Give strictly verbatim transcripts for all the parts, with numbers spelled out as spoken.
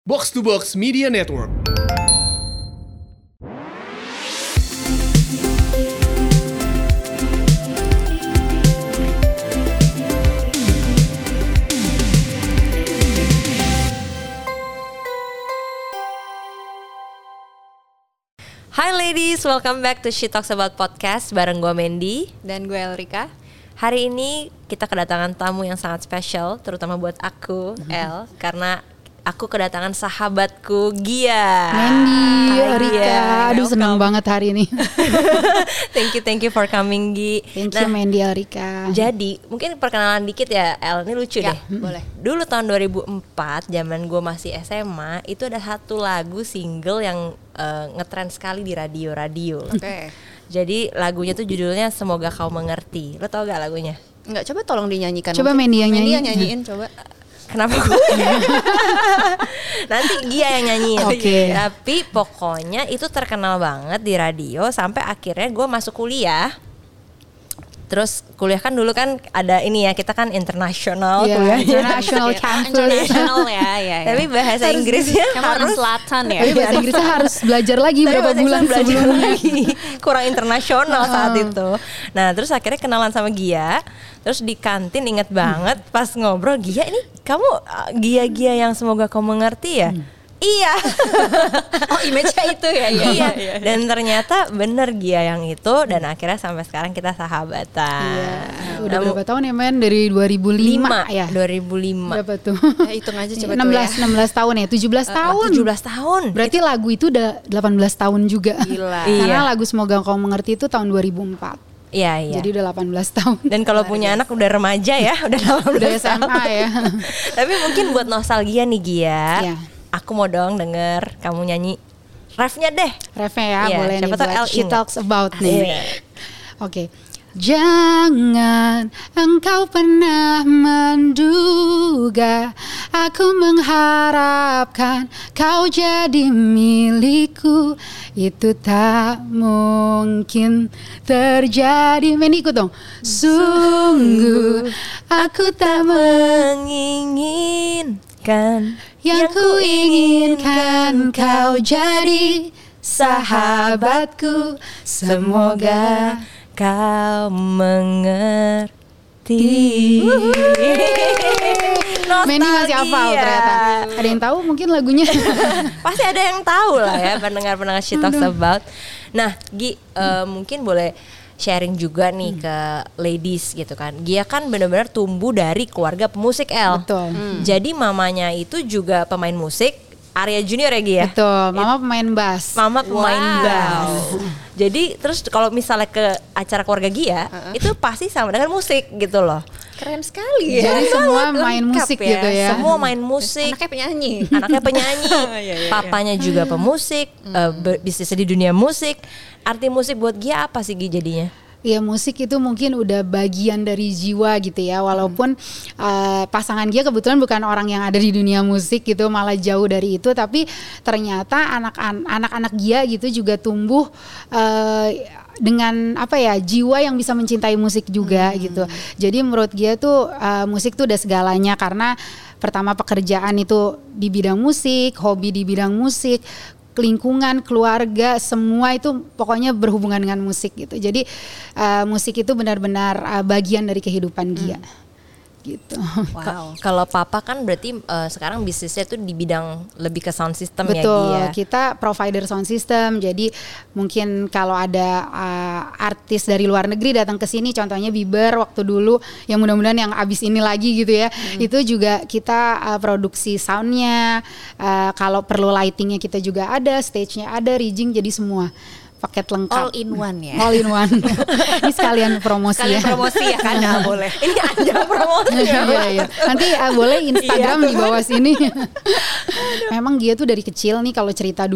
Box to Box Media Network. Hi ladies, welcome back to She Talks About Podcast bareng gue Mandy dan gue Elrika. Hari ini kita kedatangan tamu yang sangat spesial, terutama buat aku, El, karena aku kedatangan sahabatku Gia. Mandy, Hai, Rika, Gia. aduh senang banget hari ini. Thank you, thank you for coming, Gi. Thank you Mandy, Rika. Jadi mungkin perkenalan dikit ya, El. Ini lucu Ya, deh. boleh. Dulu tahun dua ribu empat, zaman gue masih S M A, itu ada satu lagu single yang uh, ngetrend sekali di radio-radio. Oke. Okay. Jadi lagunya tuh judulnya Semoga Kau Mengerti. Lo tau gak lagunya? Enggak, coba tolong dinyanyikan. Coba mungkin. Mandy yang Mandy nyanyi. yang nyanyiin coba. Kenapa gue? Nanti Gia yang nyanyiin. Oke. Okay. Tapi pokoknya itu terkenal banget di radio sampai akhirnya gue masuk kuliah. Terus kuliah kan dulu kan ada ini ya, kita kan internasional yeah, kuliah. international campus. International ya, ya, ya. Tapi bahasa harus, Inggrisnya harus harus selatan ya. Tapi bahasa Inggrisnya harus belajar lagi Tapi berapa bahasa bulan Inggris belajar sebelumnya. lagi. Kurang internasional saat itu. Nah terus akhirnya kenalan sama Gia. Terus di kantin inget banget pas ngobrol, Gia ini kamu uh, Gia-Gia yang semoga kau mengerti ya? Hmm. Iya. Oh image-nya itu ya. Iya. Iya. Dan ternyata bener Gia yang itu. Dan akhirnya sampai sekarang kita sahabatan. Iya. Udah nah, berapa tahun ya men? Dari dua ribu lima ya? dua ribu lima. Berapa tuh? Ya, hitung aja coba enam belas, tuh ya. enam belas tahun ya? tujuh belas tahun. tujuh belas tahun. Berarti itu lagu itu udah delapan belas tahun juga. Gila. Karena iya. lagu Semoga Kau Mengerti itu tahun dua ribu empat. Iya, iya. Jadi udah delapan belas tahun. Dan kalau punya anak udah remaja ya, udah delapan belas Udah S M A ya. Tapi mungkin buat nostalgia nih Gia. Iya. Aku mau dong denger kamu nyanyi refnya deh. Refnya ya, Iya, boleh nih siapa tahu buat El She ingat. Talks About nih. Iya. Oke. Okay. Jangan engkau pernah menduga aku mengharapkan kau jadi milikku. Itu tak mungkin terjadi. Main ikut dong. Sungguh aku tak menginginkan yang ku inginkan kau jadi sahabatku. Semoga kau mengerti. Mandy masih hafal ternyata. Ada yang tahu mungkin lagunya? Pasti ada yang tahu lah ya pendengar-pendengar She Talks About. Nah, Gi, uh, mungkin boleh sharing juga nih hmm. ke ladies gitu kan. Gia kan benar-benar tumbuh dari keluarga pemusik El. Betul. Hmm. Jadi mamanya itu juga pemain musik, Arya Junior ya Gia? Betul. Mama pemain bass. Mama pemain Wow. bass. Jadi terus kalau misalnya ke acara keluarga Gia, uh-uh. itu pasti sama dengan musik gitu loh. Keren sekali ya. Jadi semua main Lengkap musik ya. gitu ya. Semua main musik. Anaknya penyanyi. Anaknya penyanyi. Iya, iya, Papanya juga pemusik, hmm. uh, bisnis di dunia musik. Arti musik buat Gia apa sih Gi jadinya? Ya musik itu mungkin udah bagian dari jiwa gitu ya. Walaupun uh, pasangan Gia kebetulan bukan orang yang ada di dunia musik gitu, malah jauh dari itu. Tapi ternyata anak-anak Gia gitu juga tumbuh uh, dengan apa ya, jiwa yang bisa mencintai musik juga hmm. gitu. Jadi menurut Gia tuh uh, musik tuh udah segalanya, karena pertama pekerjaan itu di bidang musik, hobi di bidang musik, lingkungan, keluarga, semua itu pokoknya berhubungan dengan musik gitu. Jadi uh, musik itu benar-benar uh, bagian dari kehidupan Gia. Hmm. Gitu. Wow. Kalau papa kan berarti uh, sekarang bisnisnya tuh di bidang lebih ke sound system. Betul, ya Gia. Kita provider sound system. Jadi mungkin kalau ada uh, artis dari luar negeri datang ke sini, contohnya Bieber waktu dulu, yang mudah-mudahan yang abis ini lagi gitu ya. Hmm. Itu juga kita uh, produksi soundnya. Uh, kalau perlu lightingnya kita juga ada, stage-nya ada, rigging, jadi semua paket lengkap. All in one ya. All in one. Ini sekalian promosi sekalian ya. promosi ya kan, nah, boleh. Ini aja promosi. Iya, iya. Nanti uh, boleh Instagram di bawah sini. Memang dia tuh dari kecil nih, kalau cerita dulu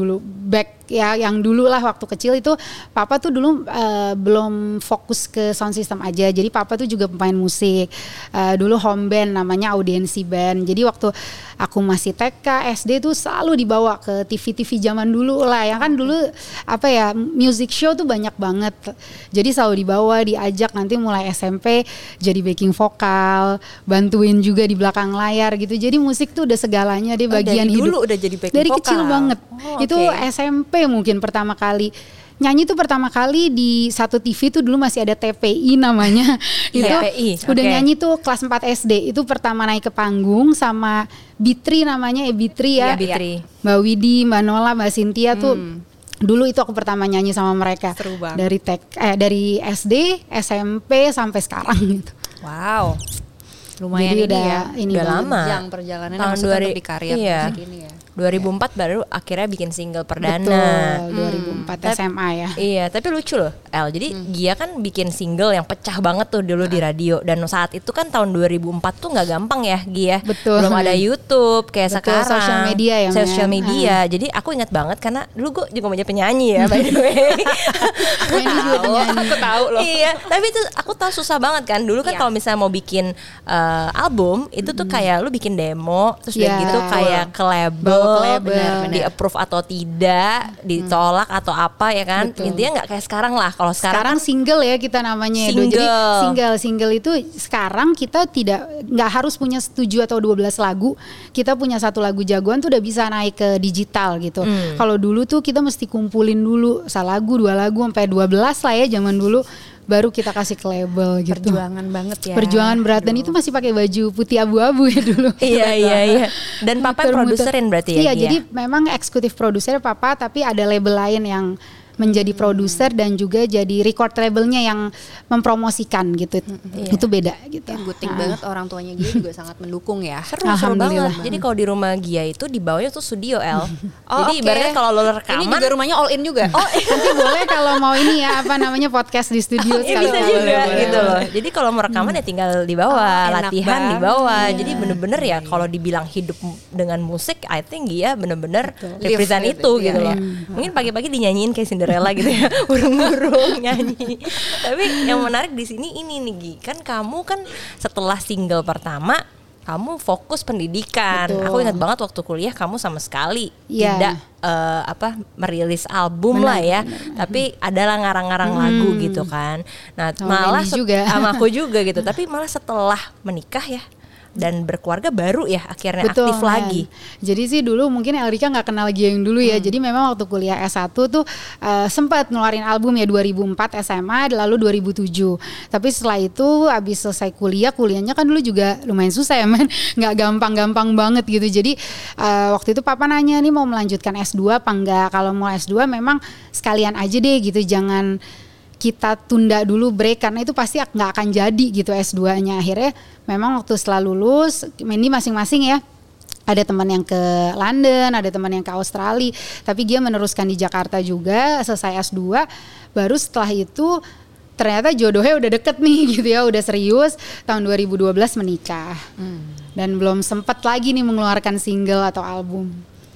back ya yang dulu lah waktu kecil itu papa tuh dulu uh, belum fokus ke sound system aja, jadi papa tuh juga pemain musik, uh, dulu home band namanya Audiensi Band. Jadi waktu aku masih T K S D tuh selalu dibawa ke T V T V zaman dulu lah ya kan, dulu apa ya music show tuh banyak banget, jadi selalu dibawa diajak, nanti mulai S M P jadi backing vokal, bantuin juga di belakang layar gitu. Jadi musik tuh udah segalanya deh, bagian oh, dari hidup dulu udah jadi backing dari vokal. kecil banget. Oh, itu okay. S M P mungkin pertama kali nyanyi tuh, pertama kali di satu T V tuh dulu masih ada T P I namanya. Itu T P I, udah okay. nyanyi tuh kelas empat S D. Itu pertama naik ke panggung sama Bitri namanya, eh Bitri ya, ya Bitri. Mbak Widi, Mbak Nola, Mbak Cynthia tuh hmm. dulu itu aku pertama nyanyi sama mereka. Seru banget. Dari tek eh dari S D, S M P sampai sekarang gitu. Wow. Lumayan Jadi ini udah, ya. ini udah banget. lama. Yang perjalanannya Tahun maksudnya dua ribu untuk di karya iya. musik ini ya. dua ribu empat baru akhirnya bikin single perdana. Betul, dua ribu empat Hmm. S M A ya. Iya, tapi lucu loh, El. Jadi hmm. Gia kan bikin single yang pecah banget tuh dulu nah. di radio, dan saat itu kan tahun dua ribu empat tuh nggak gampang ya, Gia. Betul. Belum ada YouTube kayak Betul, sekarang. Social media ya. Social media. Hmm. Jadi aku ingat banget karena dulu gue juga punya penyanyi ya, by the way. Wendy juga penyanyi. Aku tahu loh. Iya, tapi itu aku tahu susah banget kan. Dulu kan yeah. kalau misalnya mau bikin uh, album itu tuh kayak lu bikin demo, terus udah yeah. gitu kayak ke label, Bawa ke label. di approve atau tidak, ditolak hmm. atau apa ya kan. Betul. Intinya nggak kayak sekarang lah. Kalau sekarang, sekarang kan single ya kita namanya. Single. Jadi single single itu sekarang kita tidak nggak harus punya tujuh atau dua belas lagu. Kita punya satu lagu jagoan tuh udah bisa naik ke digital gitu. Hmm. Kalau dulu tuh kita mesti kumpulin dulu satu lagu, dua lagu sampai dua belas lah ya zaman dulu, baru kita kasih ke label gitu. Perjuangan banget ya. Perjuangan berat. Aduh. Dan itu masih pakai baju putih abu-abu ya dulu. Iya iya iya. Dan papa yang produserin berarti ya? Iya, jadi memang eksekutif produser papa, tapi ada label lain yang menjadi produser dan juga jadi record labelnya yang mempromosikan gitu. Hmm, itu beda gitu. Ya, good thing nah. banget orang tuanya Gia juga sangat mendukung ya. Seru, seru banget. Jadi kalau di rumah Gia itu di bawahnya tuh studio El. Oh, jadi okay. ibaratnya kalau lo rekaman, ini juga rumahnya all in juga. Oh, nanti boleh kalau mau ini ya apa namanya podcast di studio ya, bisa juga boleh, gitu boleh. Loh. Jadi kalau mau rekaman hmm. ya tinggal di bawah, oh, latihan di bawah. Yeah. Jadi bener-bener ya kalau dibilang hidup dengan musik, I think Gia bener-bener represent itu gitu, gitu loh. Hmm. Mungkin pagi-pagi dinyanyiin kayak Cinderella gitu ya. Burung-burung nyanyi. Tapi yang menarik di sini ini nih Gi, kan kamu kan setelah single pertama kamu fokus pendidikan. Betul. Aku ingat banget waktu kuliah kamu sama sekali yeah. tidak uh, apa merilis album benar, lah ya, benar. Tapi adalah ngarang-ngarang hmm. lagu gitu kan. Nah oh, malah set- juga. sama aku juga gitu. Tapi malah setelah menikah ya dan berkeluarga baru ya akhirnya betul, aktif man. lagi. Jadi sih dulu mungkin Elrika gak kenal Gia yang dulu ya. Hmm. Jadi memang waktu kuliah S satu tuh uh, sempat ngeluarin album ya dua ribu empat S M A lalu dua ribu tujuh. Tapi setelah itu abis selesai kuliah, kuliahnya kan dulu juga lumayan susah ya men. Gak gampang-gampang banget gitu. Jadi uh, waktu itu papa nanya nih mau melanjutkan S dua apa enggak. Kalau mau S dua memang sekalian aja deh gitu, jangan kita tunda dulu break karena itu pasti nggak akan jadi gitu S dua-nya. Akhirnya memang waktu setelah lulus Mendy masing-masing ya, ada teman yang ke London, ada teman yang ke Australia, tapi dia meneruskan di Jakarta juga selesai S dua. Baru setelah itu ternyata jodohnya udah deket nih gitu ya, udah serius, tahun dua ribu dua belas menikah. hmm. Dan belum sempat lagi nih mengeluarkan single atau album.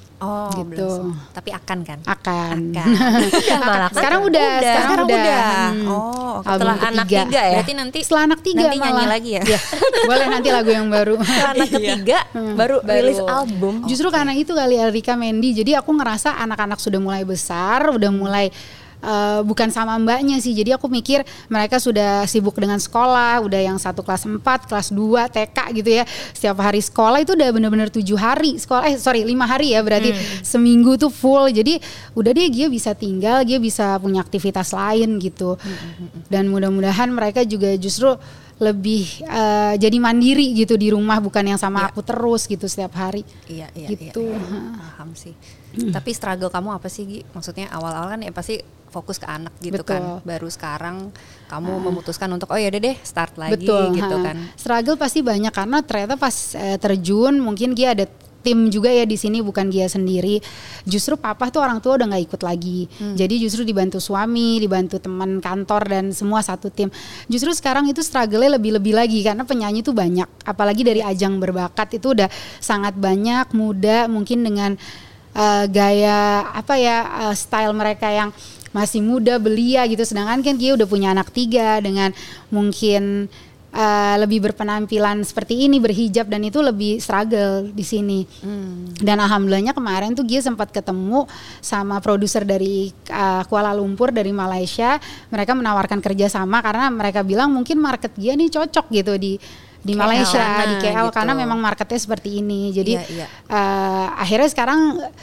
Oh gitu. Belum. Tapi akan kan? Akan. Akan. Malah sekarang udah, udah. sekarang, sekarang udah. udah. Hmm. Oh, setelah anak tiga. tiga ya. Berarti nanti setelah anak tiga nanti malah. nyanyi lagi ya. ya. Boleh nanti lagu yang baru. Setelah anak ketiga hmm. baru, baru rilis album. Justru okay. karena itu kali Elrika Mendy. Jadi aku ngerasa anak-anak sudah mulai besar, udah mulai Uh, bukan sama mbaknya sih, jadi aku mikir mereka sudah sibuk dengan sekolah, udah yang satu kelas empat, kelas dua, T K gitu ya, setiap hari sekolah itu udah bener-bener tujuh hari sekolah, eh sorry lima hari ya berarti hmm. seminggu tuh full, jadi udah deh dia bisa tinggal, dia bisa punya aktivitas lain gitu, hmm. dan mudah-mudahan mereka juga justru lebih uh, jadi mandiri gitu di rumah, bukan yang sama ya. aku terus gitu setiap hari. Iya iya gitu. Iya, iya. Paham sih. Hmm. Tapi struggle kamu apa sih Gi? Maksudnya awal-awal kan ya pasti fokus ke anak gitu. Betul. Kan. Baru sekarang kamu hmm. memutuskan untuk oh ya udah deh start lagi. Betul. Gitu ha. kan. Struggle pasti banyak karena ternyata pas uh, terjun mungkin Gia ada tim juga ya di sini, bukan Gia sendiri. Justru papa tuh orang tua udah nggak ikut lagi. Hmm. Jadi justru dibantu suami, dibantu teman kantor dan semua satu tim. Justru sekarang itu struggle-nya lebih-lebih lagi karena penyanyi tuh banyak. Apalagi dari ajang berbakat itu udah sangat banyak, muda mungkin dengan uh, gaya apa ya uh, style mereka yang masih muda belia gitu, sedangkan kan dia udah punya anak tiga dengan mungkin uh, lebih berpenampilan seperti ini, berhijab, dan itu lebih struggle di sini. Hmm. Dan alhamdulillahnya kemarin tuh dia sempat ketemu sama produser dari uh, Kuala Lumpur dari Malaysia. Mereka menawarkan kerjasama karena mereka bilang mungkin market dia nih cocok gitu di di K L, Malaysia, nah, di K L gitu. Karena memang marketnya seperti ini. Jadi yeah, yeah. Uh, akhirnya sekarang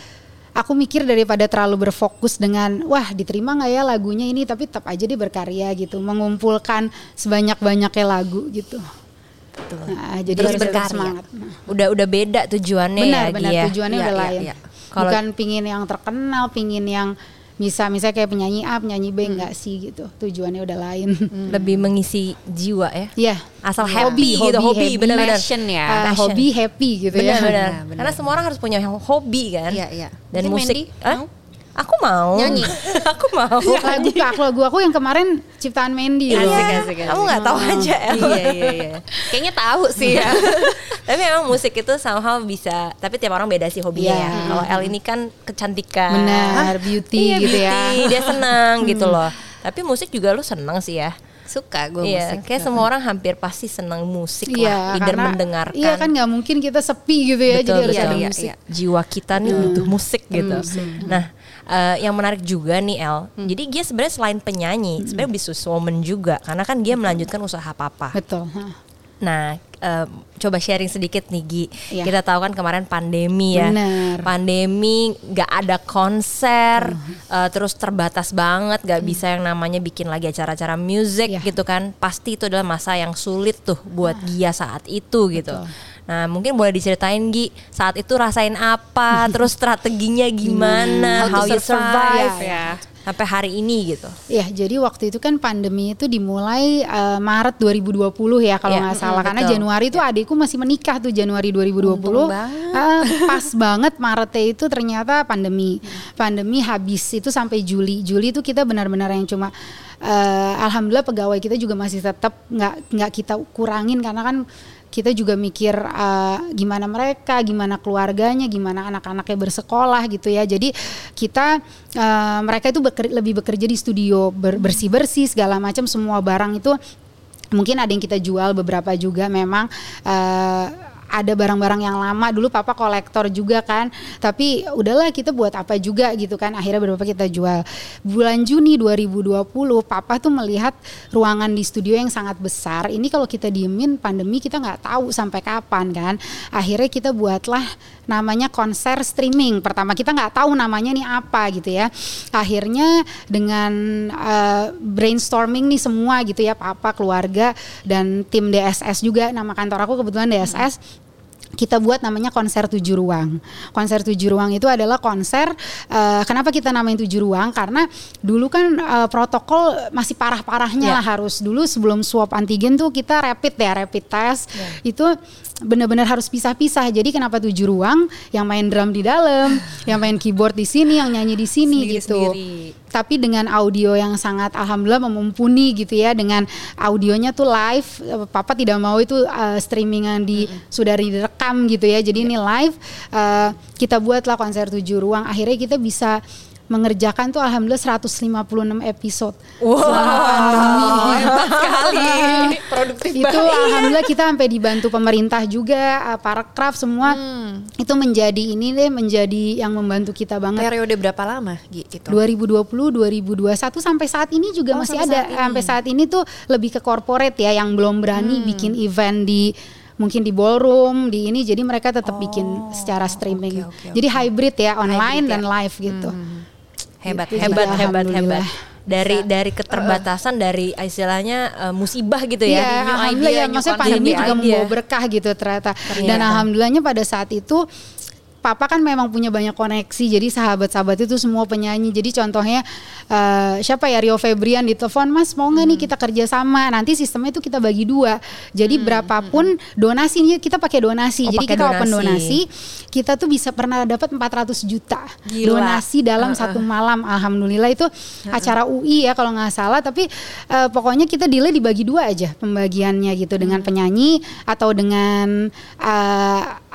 aku mikir daripada terlalu berfokus dengan wah diterima nggak ya lagunya ini, tapi tetap aja dia berkarya gitu, mengumpulkan sebanyak-banyaknya lagu gitu. Betul. Nah, jadi terus berkarya. Semangat. Nah. Udah udah beda tujuannya. Benar, ya. Benar, ya. tujuannya ya, udah ya, lain. ya. Bukan pingin yang terkenal, pingin yang bisa misalnya kayak penyanyi A, penyanyi B, enggak hmm. sih gitu. Tujuannya udah lain. Hmm. Lebih mengisi jiwa ya. Iya. Yeah. Asal happy, hobi gitu, hobi, benar-benar. Passion ya. Uh, passion. Hobi happy gitu bener, ya. Benar. Karena semua orang harus punya hobi kan. Iya, iya. Dan Mungkin musik. Huh? Aku mau nyanyi. Aku mau. Ya, lagu aku lagu aku yang kemarin ciptaan Mandy loh. Asik, asik, asik. Kamu nggak tahu oh. aja. Iya iya iya. Kayaknya tahu sih ya. Tapi memang musik itu somehow bisa. Tapi tiap orang beda sih hobinya yeah. ya. Kalau El ini kan kecantikan. Benar, beauty iya, gitu beauty. ya. Dia senang gitu loh. Tapi musik juga lu senang sih ya. Suka gue iya, musik. Kayak semua orang hampir pasti senang musik iya, lah, either mendengarkan. Iya kan nggak mungkin kita sepi gitu ya, betul, jadi harus iya, ada iya, musik. Iya. Jiwa kita nih hmm. butuh musik gitu. Hmm. Nah, uh, yang menarik juga nih El, hmm. jadi dia sebenarnya selain penyanyi, hmm. sebenarnya businesswoman juga, karena kan dia melanjutkan usaha papa. Betul. Nah, uh, coba sharing sedikit nih Gi. Ya. Kita tahu kan kemarin pandemi ya. Bener. Pandemi, nggak ada konser, uh. Uh, terus terbatas banget, nggak hmm. bisa yang namanya bikin lagi acara-acara musik ya. Gitu kan. Pasti itu adalah masa yang sulit tuh buat uh. Gia saat itu gitu. Betul. Nah, mungkin boleh diceritain Gi, saat itu rasain apa, terus strateginya gimana, how, how you survive ya. ya. Sampai hari ini gitu. Ya, jadi waktu itu kan pandemi itu dimulai uh, Maret dua ribu dua puluh ya kalau nggak ya, salah. Mm, karena betul. Januari itu ya. Adikku masih menikah tuh Januari dua ribu dua puluh. Uh, pas banget Maretnya itu ternyata pandemi. Pandemi habis itu sampai Juli. Juli itu kita benar-benar yang cuma uh, alhamdulillah pegawai kita juga masih tetap nggak nggak kita kurangin karena kan kita juga mikir uh, gimana mereka, gimana keluarganya, gimana anak-anaknya bersekolah gitu ya. Jadi kita uh, mereka itu beker, lebih bekerja di studio, ber, bersih-bersih segala macam, semua barang itu mungkin ada yang kita jual, beberapa juga memang uh, ada barang-barang yang lama. Dulu papa kolektor juga kan, tapi udahlah kita buat apa juga gitu kan, akhirnya beberapa kita jual. Bulan Juni dua ribu dua puluh papa tuh melihat ruangan di studio yang sangat besar, ini kalau kita diemin pandemi kita nggak tahu sampai kapan kan. Akhirnya kita buatlah namanya konser streaming. Pertama kita nggak tahu namanya nih apa gitu ya. Akhirnya dengan uh, brainstorming nih semua gitu ya, papa, keluarga, dan tim D S S juga, nama kantor aku kebetulan D S S. Hmm. Kita buat namanya konser tujuh ruang. Konser tujuh ruang itu adalah konser. Uh, kenapa kita namain tujuh ruang? Karena dulu kan uh, protokol masih parah-parahnya yeah. lah, harus dulu sebelum swab antigen tuh kita rapid ya, rapid test yeah. itu benar-benar harus pisah-pisah. Jadi kenapa tujuh ruang? Yang main drum di dalam, yang main keyboard di sini, yang nyanyi di sini gitu. Tapi dengan audio yang sangat alhamdulillah memumpuni gitu ya, dengan audionya tuh live. Papa tidak mau itu uh, streamingan di mm-hmm. sudah direkam gitu ya. Jadi yeah. ini live. Uh, kita buatlah konser tujuh ruang. Akhirnya kita bisa mengerjakan tuh alhamdulillah seratus lima puluh enam episode wow, selama pandemi. Hebat sekali. Produktif itu banget. Alhamdulillah kita sampai dibantu pemerintah juga, para craft semua. Hmm. Itu menjadi ini deh, menjadi yang membantu kita banget. Periode berapa lama gitu? dua ribu dua puluh, dua ribu dua puluh satu sampai saat ini juga oh, masih ada. Saat sampai saat ini tuh lebih ke corporate ya, yang belum berani hmm. bikin event di mungkin di ballroom, di ini, jadi mereka tetap oh, bikin secara streaming. Okay, okay, okay. Jadi hybrid ya, online hybrid dan ya. Live gitu. Hmm. Hebat, gitu, hebat, ya, hebat, hebat. Dari Bisa. dari keterbatasan, uh, dari istilahnya uh, musibah gitu ya. Iya, alhamdulillah ya, maksudnya pandemi juga membawa berkah gitu ternyata. ternyata. Dan alhamdulillahnya pada saat itu papa kan memang punya banyak koneksi, jadi sahabat-sahabat itu semua penyanyi. Jadi contohnya uh, siapa ya, Rio Febrian ditelepon, Mas mau nggak hmm. nih kita kerja sama, nanti sistemnya itu kita bagi dua. Jadi hmm. berapapun donasinya kita pakai donasi. Oh, jadi kita donasi. Open donasi, kita tuh bisa pernah dapat empat ratus juta Gila. Donasi dalam uh, uh. satu malam. Alhamdulillah itu uh, uh. acara U I ya kalau nggak salah. Tapi uh, pokoknya kita dealnya dibagi dua aja pembagiannya gitu, dengan hmm. penyanyi atau dengan uh,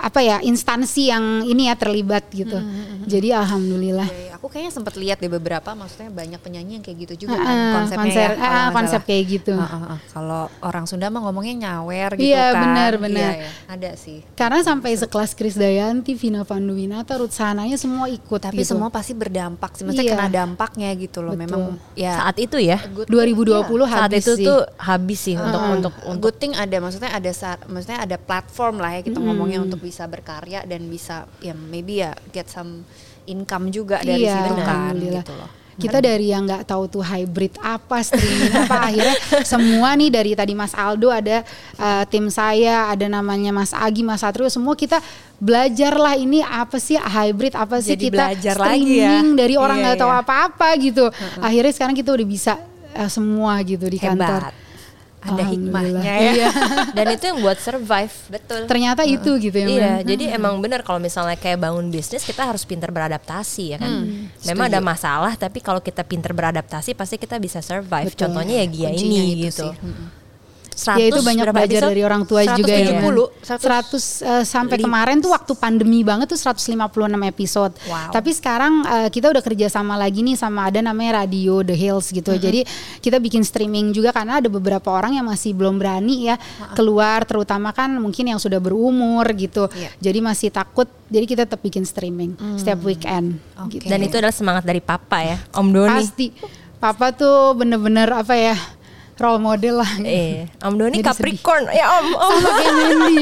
apa ya instansi yang ini ya terlibat gitu. Mm-hmm. Jadi alhamdulillah. Ya, ya. Aku kayaknya sempat lihat deh beberapa, maksudnya banyak penyanyi yang kayak gitu juga uh, kan konsepnya konser, ya. Uh, konsep kayak gitu. Uh, uh, uh. Kalau orang Sunda mah ngomongnya nyawer gitu iya, kan. Benar, benar. Iya, ya. Ada sih. Karena sampai sekelas Krisdayanti, Vina Panduwinata, Ruth Sahanaya semua ikut. Tapi gitu. semua pasti berdampak sih, maksudnya iya. kena dampaknya gitu loh. Betul. Memang ya saat itu ya. dua ribu dua puluh ya. habis saat itu sih. tuh habis sih uh, untuk untuk untuk good thing ada, maksudnya ada maksudnya ada platform lah ya kita mm. ngomongnya untuk bisa berkarya dan bisa ya maybe ya get some income juga dari iya, situ kan gitu loh. Kita dari yang nggak tahu tuh hybrid apa streaming apa akhirnya semua nih dari tadi Mas Aldo ada uh, tim saya, ada namanya Mas Agi, Mas Satrio, semua kita belajar lah ini apa sih hybrid, apa sih jadi kita streaming ya. Dari orang nggak iya, tahu iya. apa-apa gitu. Uh-uh. Akhirnya sekarang kita udah bisa uh, semua gitu di Hebat. Kantor. Ada hikmahnya ya. Dan itu yang buat survive. Betul. Ternyata uh, itu gitu ya. Iya, men. Jadi emang benar kalau misalnya kayak bangun bisnis kita harus pintar beradaptasi ya kan. Hmm, Memang setuju. Ada masalah tapi kalau kita pintar beradaptasi pasti kita bisa survive. Betul. Contohnya ya Gia ini gitu. seratus, ya itu banyak belajar episode? Dari orang tua juga ya. seratus uh, sampai Lip. Kemarin tuh waktu pandemi banget tuh seratus lima puluh enam episode. Wow. Tapi sekarang uh, kita udah kerja sama lagi nih sama ada namanya Radio The Hills gitu. Mm-hmm. Jadi kita bikin streaming juga karena ada beberapa orang yang masih belum berani ya uh-uh. keluar, terutama kan mungkin yang sudah berumur gitu. Yeah. Jadi masih takut. Jadi kita tetap bikin streaming mm. setiap weekend. Okay. Gitu. Dan itu adalah semangat dari Papa ya, Om Doni. Pasti. Papa tuh bener-bener apa ya? Role model lah. Eh, Om Doni Capricorn. Sedih. Ya Om, Om. Sama kayak Mandy.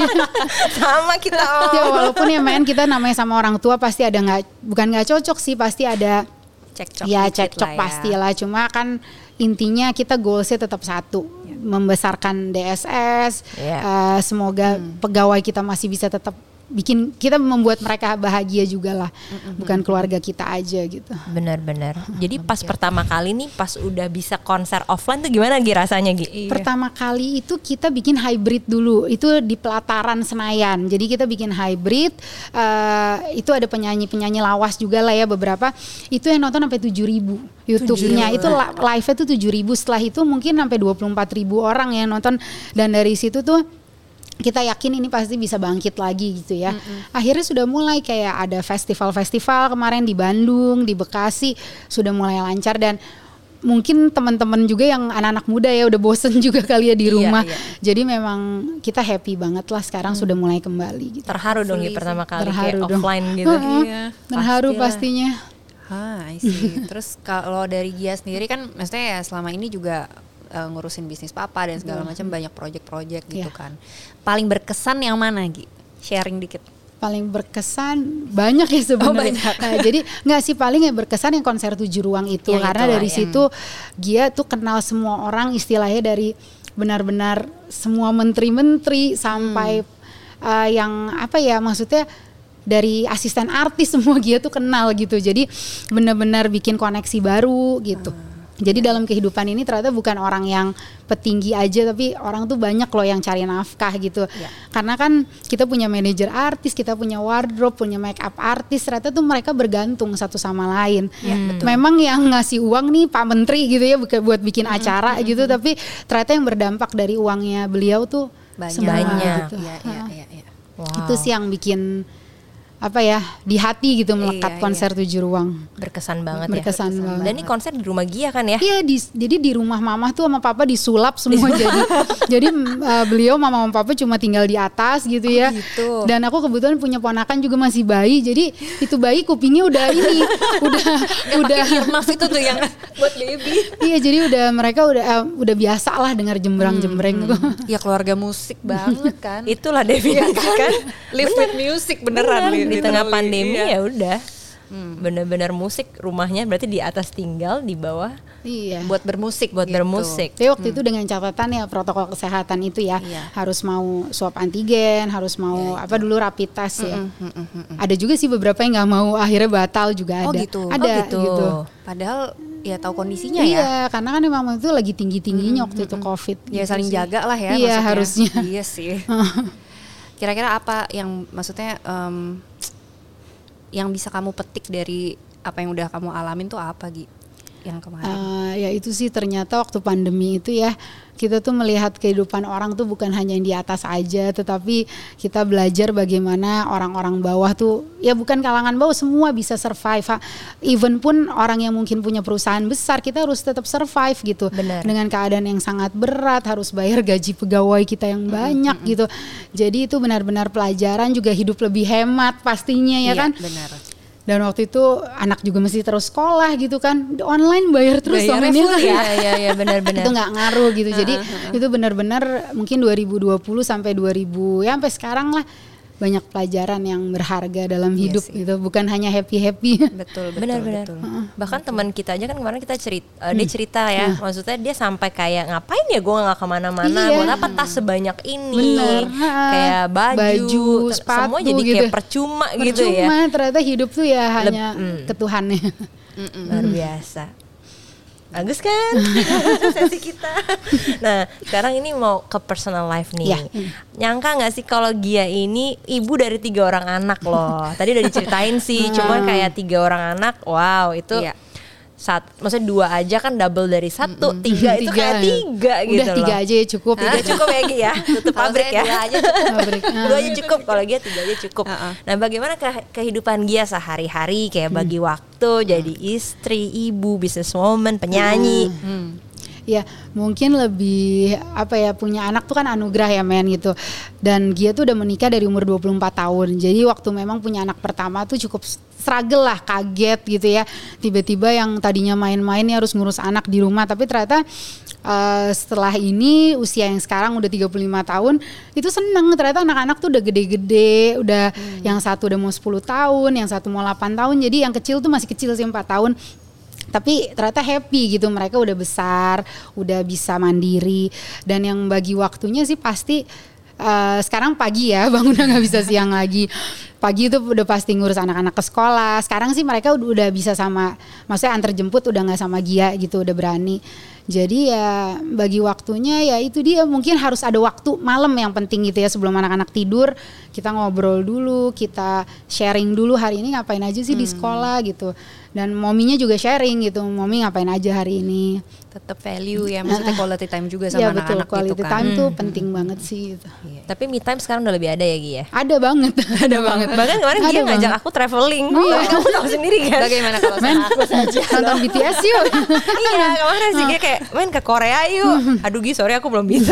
Sama kita Om. Ya, walaupun ya main kita namanya sama orang tua pasti ada nggak, bukan nggak cocok sih, pasti ada cekcok. Ya cekcok pastilah. Ya. Cuma kan intinya kita goalsnya tetap satu, ya. Membesarkan D S S. Ya. Uh, semoga hmm. pegawai kita masih bisa tetap bikin kita membuat mereka bahagia juga lah, mm-hmm. bukan keluarga kita aja gitu. Benar-benar. Jadi pas pertama kali nih, pas udah bisa konser offline tuh gimana Gi rasanya Gi? Pertama kali itu kita bikin hybrid dulu, itu di pelataran Senayan. Jadi kita bikin hybrid, uh, itu ada penyanyi-penyanyi lawas juga lah ya beberapa. Itu yang nonton sampai tujuh ribu YouTube-nya. Itu live-nya tuh tujuh ribu. Setelah itu mungkin sampai dua puluh empat ribu orang yang nonton. Dan dari situ tuh kita yakin ini pasti bisa bangkit lagi gitu ya. Mm-hmm. Akhirnya sudah mulai kayak ada festival-festival kemarin di Bandung, di Bekasi sudah mulai lancar dan mungkin teman-teman juga yang anak-anak muda ya udah bosen juga kali ya di rumah. Iya, iya. Jadi memang kita happy banget lah sekarang hmm. sudah mulai kembali gitu. Terharu dong ya pertama kali Terharu kayak dong. offline gitu. Iya. Terharu pastinya. Ah, I see. Terus kalau dari Gia sendiri kan maksudnya ya selama ini juga Uh, ngurusin bisnis Papa dan segala macam hmm. banyak project-project gitu yeah. kan. Paling berkesan yang mana Gi? Sharing dikit. Paling berkesan banyak ya sebenarnya. Oh, nah, jadi nggak sih paling yang berkesan yang konser tujuh ruang itu ya, karena dari ya. Situ Gia tuh kenal semua orang istilahnya dari benar-benar semua menteri-menteri sampai hmm. uh, yang apa ya maksudnya dari asisten artis semua Gia tuh kenal gitu. Jadi benar-benar bikin koneksi baru gitu. Hmm. Jadi dalam kehidupan ini ternyata bukan orang yang petinggi aja, tapi orang tuh banyak loh yang cari nafkah gitu. Ya. Karena kan kita punya manajer artis, kita punya wardrobe, punya make up artis, ternyata tuh mereka bergantung satu sama lain. Ya, hmm. Memang yang ngasih uang nih Pak Menteri gitu ya buat bikin hmm. acara hmm. gitu, tapi ternyata yang berdampak dari uangnya beliau tuh banyak. Banyak. Gitu. Ya, ya, ya, ya. Wow. Itu sih yang bikin apa ya di hati gitu melekat iya, konser iya. tujuh ruang. Berkesan banget Berkesan ya. banget. Dan ini konser di rumah Gia kan ya? Iya, di, jadi di rumah Mama tuh sama Papa disulap semua jadi. Jadi uh, beliau Mama sama Papa cuma tinggal di atas gitu oh, ya. Gitu. Dan aku kebetulan punya ponakan juga masih bayi. Jadi itu bayi kupingnya udah ini, udah yang udah earmuff itu tuh yang buat baby. Iya, jadi udah mereka udah uh, udah biasa lah dengar jembrang-jembreng tuh. Hmm, hmm. Ya keluarga musik banget kan. Itulah definisi kan. Live with music beneran. Bener. Di tengah pandemi iya. ya udah hmm. bener-bener musik rumahnya berarti di atas tinggal di bawah iya. buat bermusik buat gitu. bermusik. Tapi waktu hmm. itu dengan catatan ya protokol kesehatan itu ya iya. harus mau swab antigen, harus mau iya, apa dulu rapid test ya. Mm, mm, mm, mm. Ada juga sih beberapa yang nggak mau akhirnya batal juga ada. Oh gitu. Ada oh, gitu. gitu. Padahal ya tahu kondisinya iya, ya. Iya, karena kan memang itu lagi tinggi-tingginya mm, waktu mm, itu COVID. Ya gitu saling sih. jaga lah ya. Iya maksudnya. harusnya. Iya sih. Kira-kira apa yang maksudnya um, yang bisa kamu petik dari apa yang udah kamu alamin tuh apa Gi? yang kemarin? Uh, ya itu sih ternyata waktu pandemi itu ya kita tuh melihat kehidupan orang tuh bukan hanya yang di atas aja, tetapi kita belajar bagaimana orang-orang bawah tuh, ya bukan kalangan bawah, semua bisa survive. Even pun orang yang mungkin punya perusahaan besar, kita harus tetap survive gitu. Benar. Dengan keadaan yang sangat berat, harus bayar gaji pegawai kita yang banyak mm-hmm. gitu. Jadi itu benar-benar pelajaran, juga hidup lebih hemat pastinya ya iya, kan. Benar. Dan waktu itu anak juga mesti terus sekolah gitu kan, online bayar terus Bayarnya full ya. Iya iya benar-benar. Itu nggak ngaruh gitu. Jadi itu benar-benar mungkin dua ribu dua puluh sampai dua ribu ya sampai sekarang lah, banyak pelajaran yang berharga dalam hidup iya gitu, bukan hanya happy-happy. Betul, betul, benar-benar. betul. Bahkan teman kita aja kan kemarin kita cerita, uh, dia cerita ya, hmm. maksudnya dia sampai kayak ngapain ya gue nggak kemana-mana, iya. buat apa tas sebanyak ini, bener. kayak baju, baju sepatu, semua jadi gitu. kayak percuma, percuma gitu ya. Percuma, ternyata hidup tuh ya hanya mm. ke Tuhannya. Luar biasa. Bagus kan sesi kita. Nah sekarang ini mau ke personal life nih ya. Nyangka gak sih kalau Gia ini ibu dari tiga orang anak loh. Tadi udah diceritain sih, cuman kayak tiga orang anak, wow itu ya. Saat, maksudnya dua aja kan double dari satu, mm-hmm. tiga itu tiga. kayak tiga gitu. Udah tiga loh. aja ya cukup. Tiga cukup ya Gi ya, tutup pabrik ya. Dua aja cukup. Dua aja cukup, kalau Gia tiga aja cukup. Uh-uh. Nah bagaimana ke- kehidupan Gia sehari-hari, kayak bagi hmm. waktu, hmm. jadi istri, ibu, businesswoman, penyanyi. Hmm. Hmm. Ya mungkin lebih apa ya, punya anak tuh kan anugerah ya men gitu. Dan Gia tuh udah menikah dari umur dua puluh empat tahun. Jadi waktu memang punya anak pertama tuh cukup struggle lah, kaget gitu ya. Tiba-tiba yang tadinya main-main ya harus ngurus anak di rumah. Tapi ternyata uh, setelah ini usia yang sekarang udah tiga puluh lima tahun, itu seneng. Ternyata anak-anak tuh udah gede-gede, udah hmm. yang satu udah mau sepuluh tahun, yang satu mau delapan tahun. Jadi yang kecil tuh masih kecil sih, empat tahun. Tapi ternyata happy gitu, mereka udah besar, udah bisa mandiri. Dan yang bagi waktunya sih pasti uh, sekarang pagi ya, bangunnya nggak bisa siang lagi. Pagi itu udah pasti ngurus anak-anak ke sekolah. Sekarang sih mereka udah bisa sama, maksudnya antar jemput udah nggak sama Gia gitu, udah berani. Jadi ya bagi waktunya ya itu dia, mungkin harus ada waktu malam yang penting gitu ya, sebelum anak-anak tidur kita ngobrol dulu, kita sharing dulu hari ini ngapain aja sih hmm. di sekolah gitu. Dan mominya juga sharing gitu, momi ngapain aja hari ini. Tetap value ya, maksudnya quality time juga sama ya, anak-anak betul, gitu kan. quality time tuh hmm. penting hmm. banget sih gitu. Iya. Tapi me time sekarang udah lebih ada ya Gi ya? Ada banget. Ada banget. Bahkan kemarin Gia ngajak aku traveling. Oh, iya. Kamu tahu sendiri kan? Bagaimana kalau sama aku saja? Nonton B T S yuk. Iya kemarin sih Gia kayak main ke Korea yuk. Aduh Gi sorry aku belum bisa.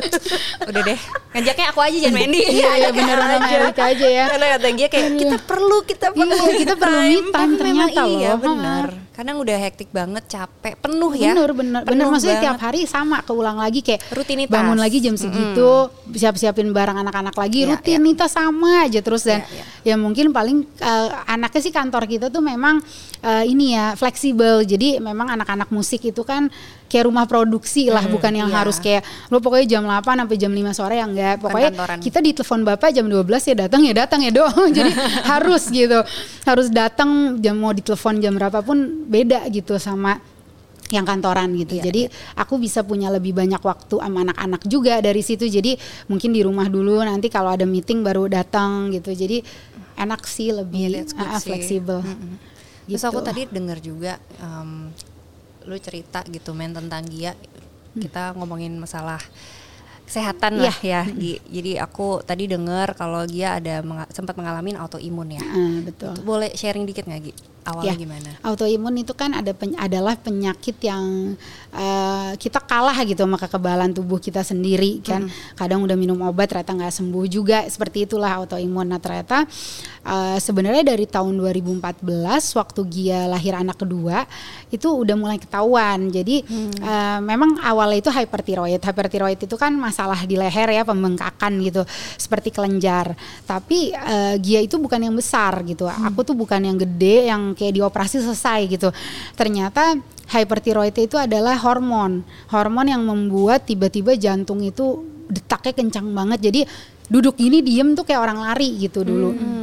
Udah deh, ngajaknya aku aja jangan Mandy. Iya iya benar-benar Amerika aja ya. Karena kata Gia kayak kita perlu kita perlu iya, kita perlu me time ternyata loh. Iya benar. Kadang udah hektik banget, capek, penuh ya. Bener bener bener, maksudnya tiap hari sama keulang lagi, kayak rutinitas. Bangun lagi jam segitu, mm. siap-siapin barang anak-anak lagi, ya, rutinitas ya. Sama aja terus. Dan ya, ya. ya mungkin paling uh, anaknya sih kantor kita tuh memang uh, ini ya fleksibel. Jadi memang anak-anak musik itu kan kayak rumah produksi lah, hmm, bukan yang iya. harus kayak lo pokoknya jam delapan sampai jam lima sore, yang enggak. Pokoknya kantoran. Kita ditelepon bapak jam dua belas ya datang ya datang ya dong. Jadi harus gitu. Harus datang, jam mau ditelepon jam berapapun beda gitu sama yang kantoran gitu. Iya, jadi iya. aku bisa punya lebih banyak waktu sama anak-anak juga dari situ. Jadi mungkin di rumah dulu, nanti kalau ada meeting baru datang gitu. Jadi enak sih, lebih yeah, uh, fleksibel. Mm-hmm. Gitu. Terus aku tadi dengar juga um, lu cerita gitu men tentang Gia. Hmm. Kita ngomongin masalah kesehatan lah yeah. ya. Mm-hmm. Jadi aku tadi dengar kalau Gia ada menga- sempat mengalami autoimun ya. Uh, betul. Boleh sharing dikit nggak Gi? Awalnya ya, gimana? Autoimun itu kan ada pen, adalah penyakit yang uh, kita kalah gitu sama kekebalan tubuh kita sendiri kan. Hmm. Kadang udah minum obat ternyata nggak sembuh juga, seperti itulah autoimun. Nah ternyata uh, sebenarnya dari tahun dua ribu empat belas waktu Gia lahir anak kedua itu udah mulai ketahuan. Jadi hmm. uh, memang awalnya itu hypertiroid. Hypertiroid itu kan masalah di leher ya, pembengkakan gitu, seperti kelenjar. Tapi uh, Gia itu bukan yang besar gitu. Hmm. Aku tuh bukan yang gede yang kayak dioperasi selesai gitu. Ternyata hypertiroid itu adalah hormon. Hormon yang membuat tiba-tiba jantung itu detaknya kencang banget. Jadi duduk gini diem tuh kayak orang lari gitu dulu. Hmm.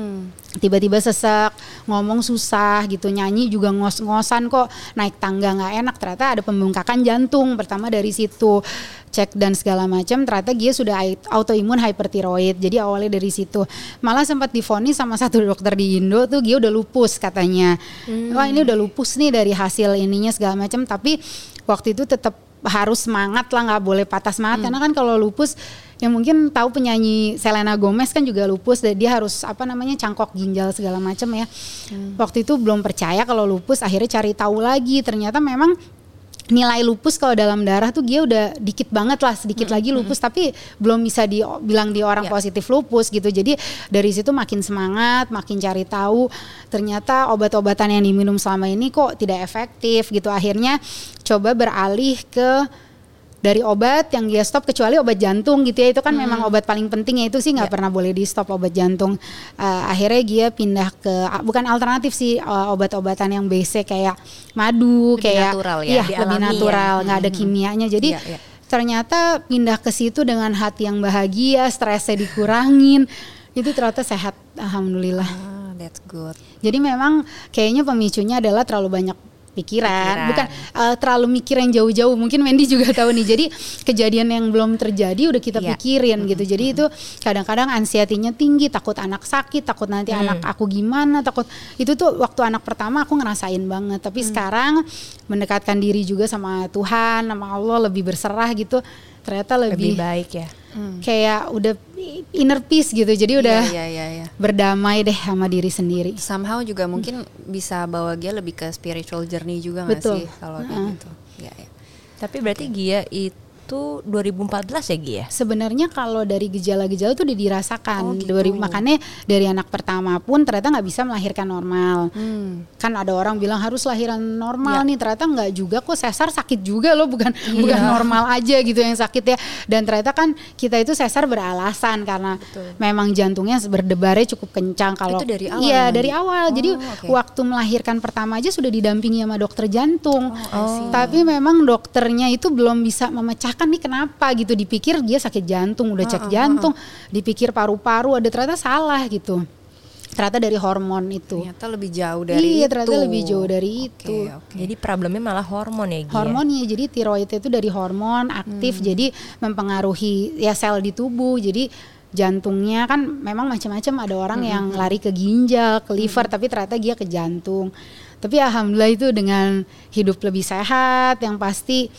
tiba-tiba sesek, ngomong susah gitu, nyanyi juga ngos-ngosan kok, naik tangga nggak enak, ternyata ada pembengkakan jantung. Pertama dari situ cek dan segala macam, ternyata dia sudah autoimun hypertiroid. Jadi awalnya dari situ, malah sempat divonis sama satu dokter di Indo tuh dia udah lupus katanya. Hmm. Wah ini udah lupus nih dari hasil ininya segala macam, tapi waktu itu tetap harus semangat lah, nggak boleh patah semangat. Hmm. Karena kan kalau lupus, yang mungkin tahu penyanyi Selena Gomez kan juga lupus, dan dia harus apa namanya cangkok ginjal segala macam ya. Hmm. Waktu itu belum percaya kalau lupus, akhirnya cari tahu lagi, ternyata memang nilai lupus kalau dalam darah tuh dia udah dikit banget lah, sedikit hmm. lagi lupus, hmm. tapi belum bisa dibilang di orang yeah. positif lupus gitu. Jadi dari situ makin semangat, makin cari tahu, ternyata obat-obatan yang diminum selama ini kok tidak efektif gitu. Akhirnya coba beralih ke dari obat yang dia stop, kecuali obat jantung gitu ya, itu kan hmm. memang obat paling penting ya, itu sih nggak yeah. pernah boleh di stop obat jantung. Uh, akhirnya dia pindah ke bukan alternatif sih, uh, obat-obatan yang basic kayak madu, lebih kayak natural ya, iya, lebih natural, nggak ya. ada kimianya. Jadi yeah, yeah. ternyata pindah ke situ dengan hati yang bahagia, stresnya dikurangin, itu ternyata sehat, alhamdulillah. Oh, that's good. Jadi memang kayaknya pemicunya adalah terlalu banyak pikiran, pikiran. bukan uh, terlalu mikir yang jauh-jauh. Mungkin Wendy juga tahu nih. Jadi kejadian yang belum terjadi udah kita yeah. pikirin mm-hmm. gitu. Jadi mm-hmm. itu kadang-kadang anxiety-nya tinggi, takut anak sakit, takut nanti mm. anak aku gimana, takut. Itu tuh waktu anak pertama aku ngerasain banget. Tapi mm. sekarang mendekatkan diri juga sama Tuhan, sama Allah, lebih berserah gitu. Ternyata lebih, lebih baik ya. Hmm. Kayak udah inner peace gitu. Jadi udah yeah, yeah, yeah, yeah. berdamai deh sama diri sendiri. Somehow juga mungkin hmm. bisa bawa Gia lebih ke spiritual journey juga nggak sih kalau kayak uh-huh. gitu. Ya, ya. Tapi berarti okay. Gia itu dua ribu empat belas ya Gia? Sebenarnya kalau dari gejala-gejala itu udah dirasakan. Oh, gitu. dua ribu, makanya dari anak pertama pun ternyata nggak bisa melahirkan normal. Hmm. Kan ada orang bilang harus lahiran normal ya. nih, ternyata nggak juga kok, sesar sakit juga loh, bukan iya. bukan normal aja gitu yang sakit ya. Dan ternyata kan kita itu sesar beralasan karena Betul. memang jantungnya berdebarnya cukup kencang. Kalau itu dari awal? Iya nanti? dari awal. Oh, Jadi okay. waktu melahirkan pertama aja sudah didampingi sama dokter jantung. Oh, oh. Tapi memang dokternya itu belum bisa memecahkan kan nih kenapa gitu, dipikir dia sakit jantung, udah cek uh, uh, jantung, uh, uh. dipikir paru-paru, ada ternyata salah gitu. Ternyata dari hormon itu. Ternyata lebih jauh dari iya, itu. ternyata lebih jauh dari okay, itu. Okay. Jadi problemnya malah hormon ya Gia? Hormonnya, jadi tiroid itu dari hormon aktif, hmm. jadi mempengaruhi ya sel di tubuh. Jadi jantungnya kan memang macam-macam, ada orang hmm. yang lari ke ginjal, ke liver, hmm. tapi ternyata dia ke jantung. Tapi alhamdulillah itu dengan hidup lebih sehat, yang pasti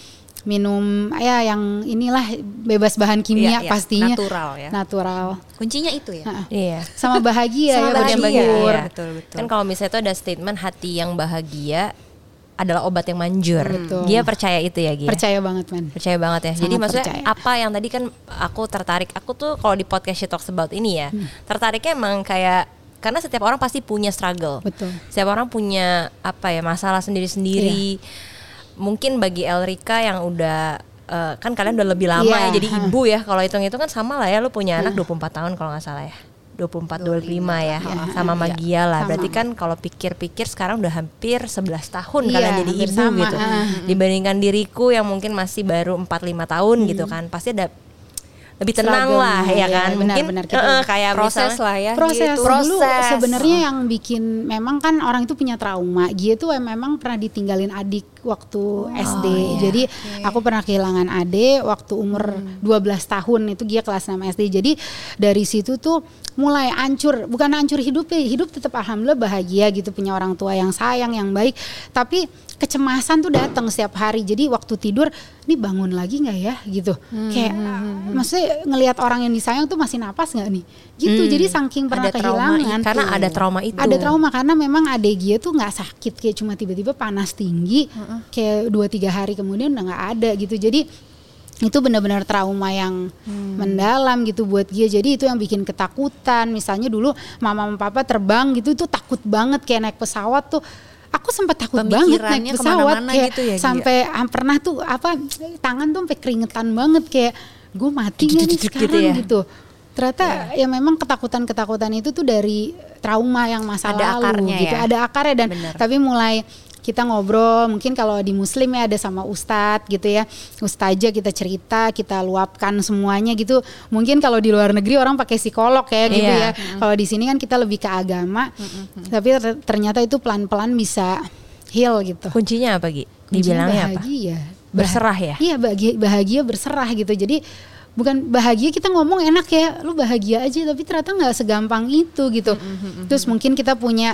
minum ya yang inilah bebas bahan kimia, iya, iya. pastinya natural ya. Natural. Kuncinya itu ya. Nah, iya. Sama bahagia Sama ya, bahagia, bersyukur. ya. Betul, betul. Kan kalau misalnya itu ada statement hati yang bahagia adalah obat yang manjur. Hmm. Dia percaya itu ya Gia? Percaya banget man. Percaya banget ya. Sangat Jadi maksudnya percaya. apa yang tadi kan aku tertarik, aku tuh kalau di podcast She Talks About ini ya, hmm. tertariknya emang kayak karena setiap orang pasti punya struggle. Betul. Setiap orang punya apa ya, masalah sendiri-sendiri. Iya. Mungkin bagi Elrika yang udah Uh, kan kalian udah lebih lama yeah. ya jadi huh. ibu ya, kalau hitung-hitung kan sama lah ya, lu punya anak huh. dua puluh empat tahun kalau nggak salah ya, dua puluh empat dua puluh lima ya, yeah. sama Magia lah. Sama. Berarti kan kalau pikir-pikir sekarang udah hampir sebelas tahun yeah, kalian jadi ibu sama. gitu. Uh. Dibandingkan diriku yang mungkin masih baru empat lima tahun hmm. gitu kan, pasti ada lebih tenang Seragam, lah ya kan, ya, mungkin benar, benar, uh, kayak proses misalnya, lah ya proses gitu. proses dulu proses. Sebenarnya yang bikin memang kan orang itu punya trauma. Dia tuh memang pernah ditinggalin adik waktu oh, S D iya. Jadi okay. aku pernah kehilangan adik waktu umur hmm. dua belas tahun, itu dia kelas enam S D. Jadi dari situ tuh mulai hancur, bukan hancur hidupnya, hidup tetap alhamdulillah bahagia gitu, punya orang tua yang sayang, yang baik, tapi kecemasan tuh datang setiap hari. Jadi waktu tidur, ini bangun lagi nggak ya gitu, hmm, kayak hmm, hmm. maksudnya ngelihat orang yang disayang tuh masih napas nggak nih gitu. Hmm. Jadi saking pernah ada kehilangan trauma, karena tuh. ada trauma itu ada trauma karena memang adek dia tuh nggak sakit, kayak cuma tiba-tiba panas tinggi, hmm. kayak dua tiga hari kemudian udah nggak ada gitu. Jadi itu benar-benar trauma yang hmm. mendalam gitu buat dia. Jadi itu yang bikin ketakutan. Misalnya dulu mama sama papa terbang gitu, itu takut banget kayak naik pesawat tuh. Aku sempat takut banget naik pesawat kayak gitu ya, sampai ya? Pernah tuh apa tangan tuh sampai keringetan banget, kayak gue mati nggak nih sekarang gitu, ya? gitu. Ternyata ya. ya memang ketakutan-ketakutan itu tuh dari trauma yang masa ada lalu gitu, ya? ada akarnya dan Bener. Tapi mulai kita ngobrol, mungkin kalau di muslim ya ada sama ustadz gitu ya, ustazah kita cerita, kita luapkan semuanya gitu. Mungkin kalau di luar negeri orang pakai psikolog ya gitu Iya. ya. Kalau di sini kan kita lebih ke agama, tapi ter- ternyata itu pelan-pelan bisa heal gitu. Kuncinya apa Gi? Kuncinya Dibilangnya apa? bahagia. Berserah ya? Iya, bahagia, bahagia berserah gitu. Jadi bukan bahagia kita ngomong enak ya, lu bahagia aja, tapi ternyata nggak segampang itu gitu. Terus mungkin kita punya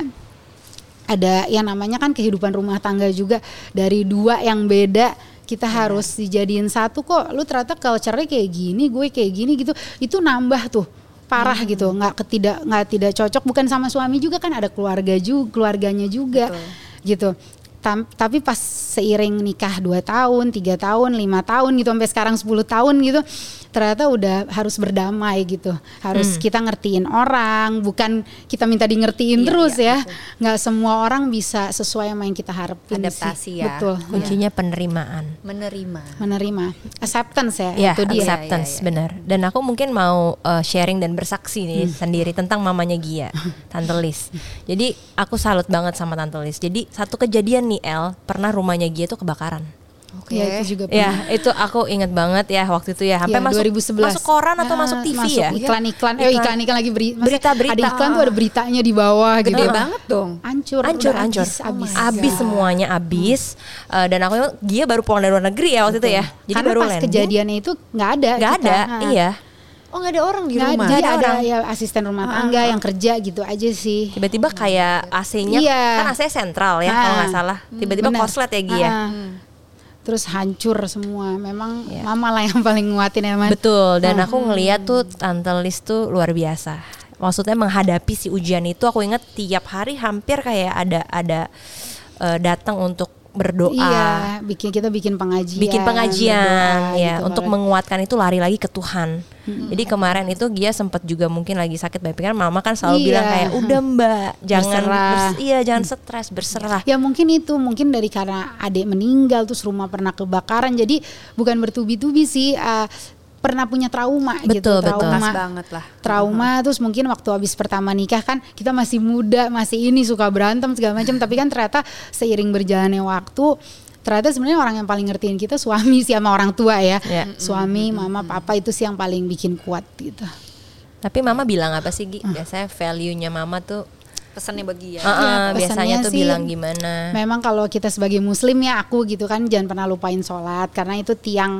ada yang namanya kan kehidupan rumah tangga juga, dari dua yang beda kita harus dijadiin satu. Kok lu ternyata culture-nya kayak gini, gue kayak gini gitu, itu nambah tuh parah hmm. gitu, nggak ketidak nggak tidak cocok. Bukan sama suami juga kan, ada keluarga juga, keluarganya juga. Betul. Gitu. Tam, tapi pas seiring nikah dua tahun, tiga tahun, lima tahun gitu, sampai sekarang sepuluh tahun gitu, ternyata udah harus berdamai gitu. Harus hmm. kita ngertiin orang, bukan kita minta di ngertiin iya, terus iya, ya. Betul. Nggak semua orang bisa sesuai sama yang kita harapin. Adaptasi sih. ya. Betul. Kuncinya ya. penerimaan. Menerima. Menerima. Acceptance ya. Ya, itu dia. acceptance, ya, ya, ya. benar. Dan aku mungkin mau uh, sharing dan bersaksi nih hmm. sendiri tentang mamanya Gia, Tante Lis. Jadi aku salut banget sama Tante Lis. Jadi satu kejadian nih El, pernah rumahnya Gia tuh kebakaran. Oke. Ya, itu juga ya itu aku inget banget ya waktu itu ya, sampai ya, masuk dua ribu sebelas. masuk koran atau nah, masuk T V masuk ya, iklan-iklan, eh iklan-iklan lagi beri, berita-berita, ada iklan tuh ada beritanya di bawah gede gitu. banget dong, hancur, hancur, udah hancur, abis, abis, oh abis semuanya abis. Hmm. Uh, dan aku Gia baru pulang dari luar negeri ya waktu Betul. itu ya, jadi karena baru pas landing, kejadiannya itu nggak ada, nggak ada, nah. iya. Oh nggak ada orang di nggak rumah? Nggak ada, ada orang. ya asisten rumah tangga ah, yang kerja gitu aja sih. Tiba-tiba kayak A C-nya iya. kan A C sentral ya ah, kalau nggak salah. Tiba-tiba hmm, koslet ya Gia. Ah, hmm. Terus hancur semua. Memang ya. Mama lah yang paling nguatin ya Man. Betul. Dan hmm. aku ngeliat tuh Tante Lis tuh luar biasa. Maksudnya menghadapi si ujian itu, aku ingat tiap hari hampir kayak ada ada uh, datang untuk berdoa. Iya, bikin kita bikin pengajian. Bikin pengajian, berdoa, ya, gitu, untuk malah. menguatkan itu lari lagi ke Tuhan. Hmm. Jadi kemarin itu Gia sempat juga mungkin lagi sakit baik pikiran, Mama kan selalu iya. bilang kayak udah Mbak, jangan bers- iya jangan stres, berserah. Ya mungkin itu, mungkin dari karena adik meninggal terus rumah pernah kebakaran, jadi bukan bertubi-tubi sih. Uh, pernah punya trauma betul, gitu, trauma betul. banget lah. Trauma uh-huh. Terus mungkin waktu habis pertama nikah kan kita masih muda, masih ini suka berantem segala macam, tapi kan ternyata seiring berjalannya waktu ternyata sebenarnya orang yang paling ngertiin kita suami sih sama orang tua ya. Yeah. Suami, mama, papa itu sih yang paling bikin kuat gitu. Tapi Mama bilang apa sih Gi? Biasanya value-nya Mama tuh pesannya bagi ya. Uh, uh, ya biasanya tuh sih, bilang gimana? Memang kalau kita sebagai muslim ya, aku gitu kan, jangan pernah lupain sholat, karena itu tiang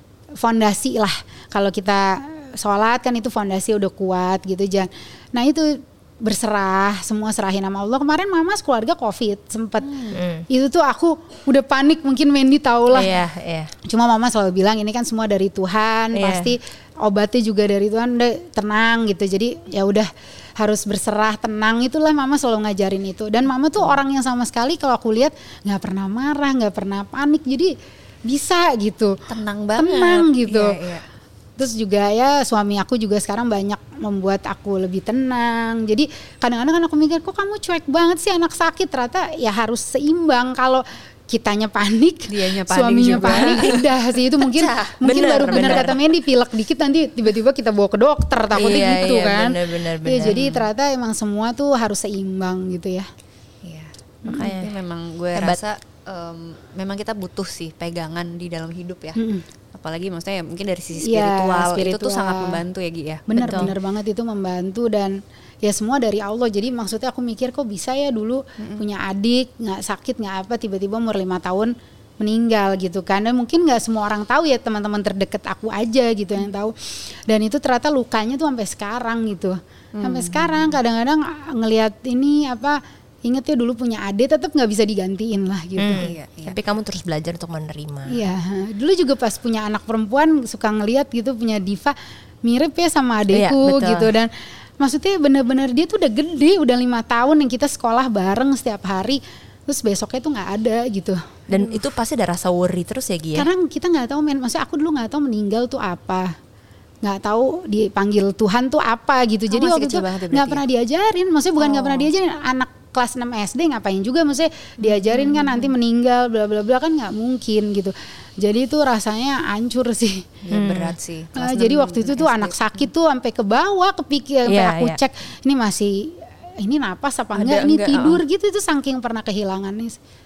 fondasi lah. Kalau kita sholat kan itu fondasi udah kuat gitu. Jangan. Nah itu berserah, semua serahin sama Allah. Kemarin Mama keluarga COVID sempet. Hmm. Itu tuh aku udah panik, mungkin Mandy tau lah. Iya, iya. Cuma Mama selalu bilang ini kan semua dari Tuhan, iya. Pasti obatnya juga dari Tuhan, udah tenang gitu. Jadi ya udah harus berserah, tenang, itulah Mama selalu ngajarin itu. Dan Mama tuh orang yang sama sekali kalau aku lihat nggak pernah marah, nggak pernah panik. Jadi bisa gitu, tenang banget, tenang gitu. Iya, iya. Terus juga ya suami aku juga sekarang banyak membuat aku lebih tenang. Jadi kadang-kadang kan aku mikir, kok kamu cuek banget sih, anak sakit. Ternyata ya harus seimbang. Kalau kitanya panik, dianya panik suaminya juga. panik, udah sih itu mungkin mungkin bener, baru benar bener. kata Mandy, pilek dikit nanti tiba-tiba kita bawa ke dokter, takutnya iya, gitu iya, kan. Bener, bener, bener. Ya, jadi ternyata emang semua tuh harus seimbang gitu ya. Iya. Makanya hmm. memang gue hebat. rasa um, memang kita butuh sih pegangan di dalam hidup ya. Mm-mm. Apalagi maksudnya ya mungkin dari sisi Ya, spiritual, spiritual itu tuh sangat membantu ya Gi ya. Benar-benar banget itu membantu, dan ya semua dari Allah. Jadi maksudnya aku mikir kok bisa ya dulu mm-hmm. punya adik nggak sakit nggak apa, tiba-tiba umur lima tahun meninggal gitu kan. Dan mungkin nggak semua orang tahu ya, teman-teman terdekat aku aja gitu yang tahu. Dan itu ternyata lukanya tuh sampai sekarang gitu. Mm-hmm. Sampai sekarang kadang-kadang ngelihat ini apa, inget ya dulu punya adik tetap nggak bisa digantiin lah gitu. Hmm, iya, iya. Tapi kamu terus belajar untuk menerima. Iya, dulu juga pas punya anak perempuan suka ngelihat gitu, punya Diva mirip ya sama adekku iya, gitu. Dan maksudnya bener-bener dia tuh udah gede, udah lima tahun yang kita sekolah bareng setiap hari. Terus besoknya tuh nggak ada gitu. Dan itu pasti ada rasa worry terus ya Gia? Karena kita nggak tahu, men. Maksudnya aku dulu nggak tahu meninggal tuh apa, nggak tahu dipanggil Tuhan tuh apa gitu. Oh, jadi waktu itu ya nggak pernah ya? diajarin. Maksudnya bukan nggak oh. pernah diajarin. Anak kelas enam S D ngapain juga, maksudnya diajarin kan nanti meninggal bla bla bla, kan nggak mungkin gitu. Jadi itu rasanya hancur sih. Ya, berat sih. Nah, jadi waktu itu tuh anak sakit tuh sampai ke bawah, kepikir, sampai yeah, aku yeah. cek ini masih ini napas apa enggak, Ada ini enggak, tidur oh. gitu. Itu saking pernah kehilangan nih.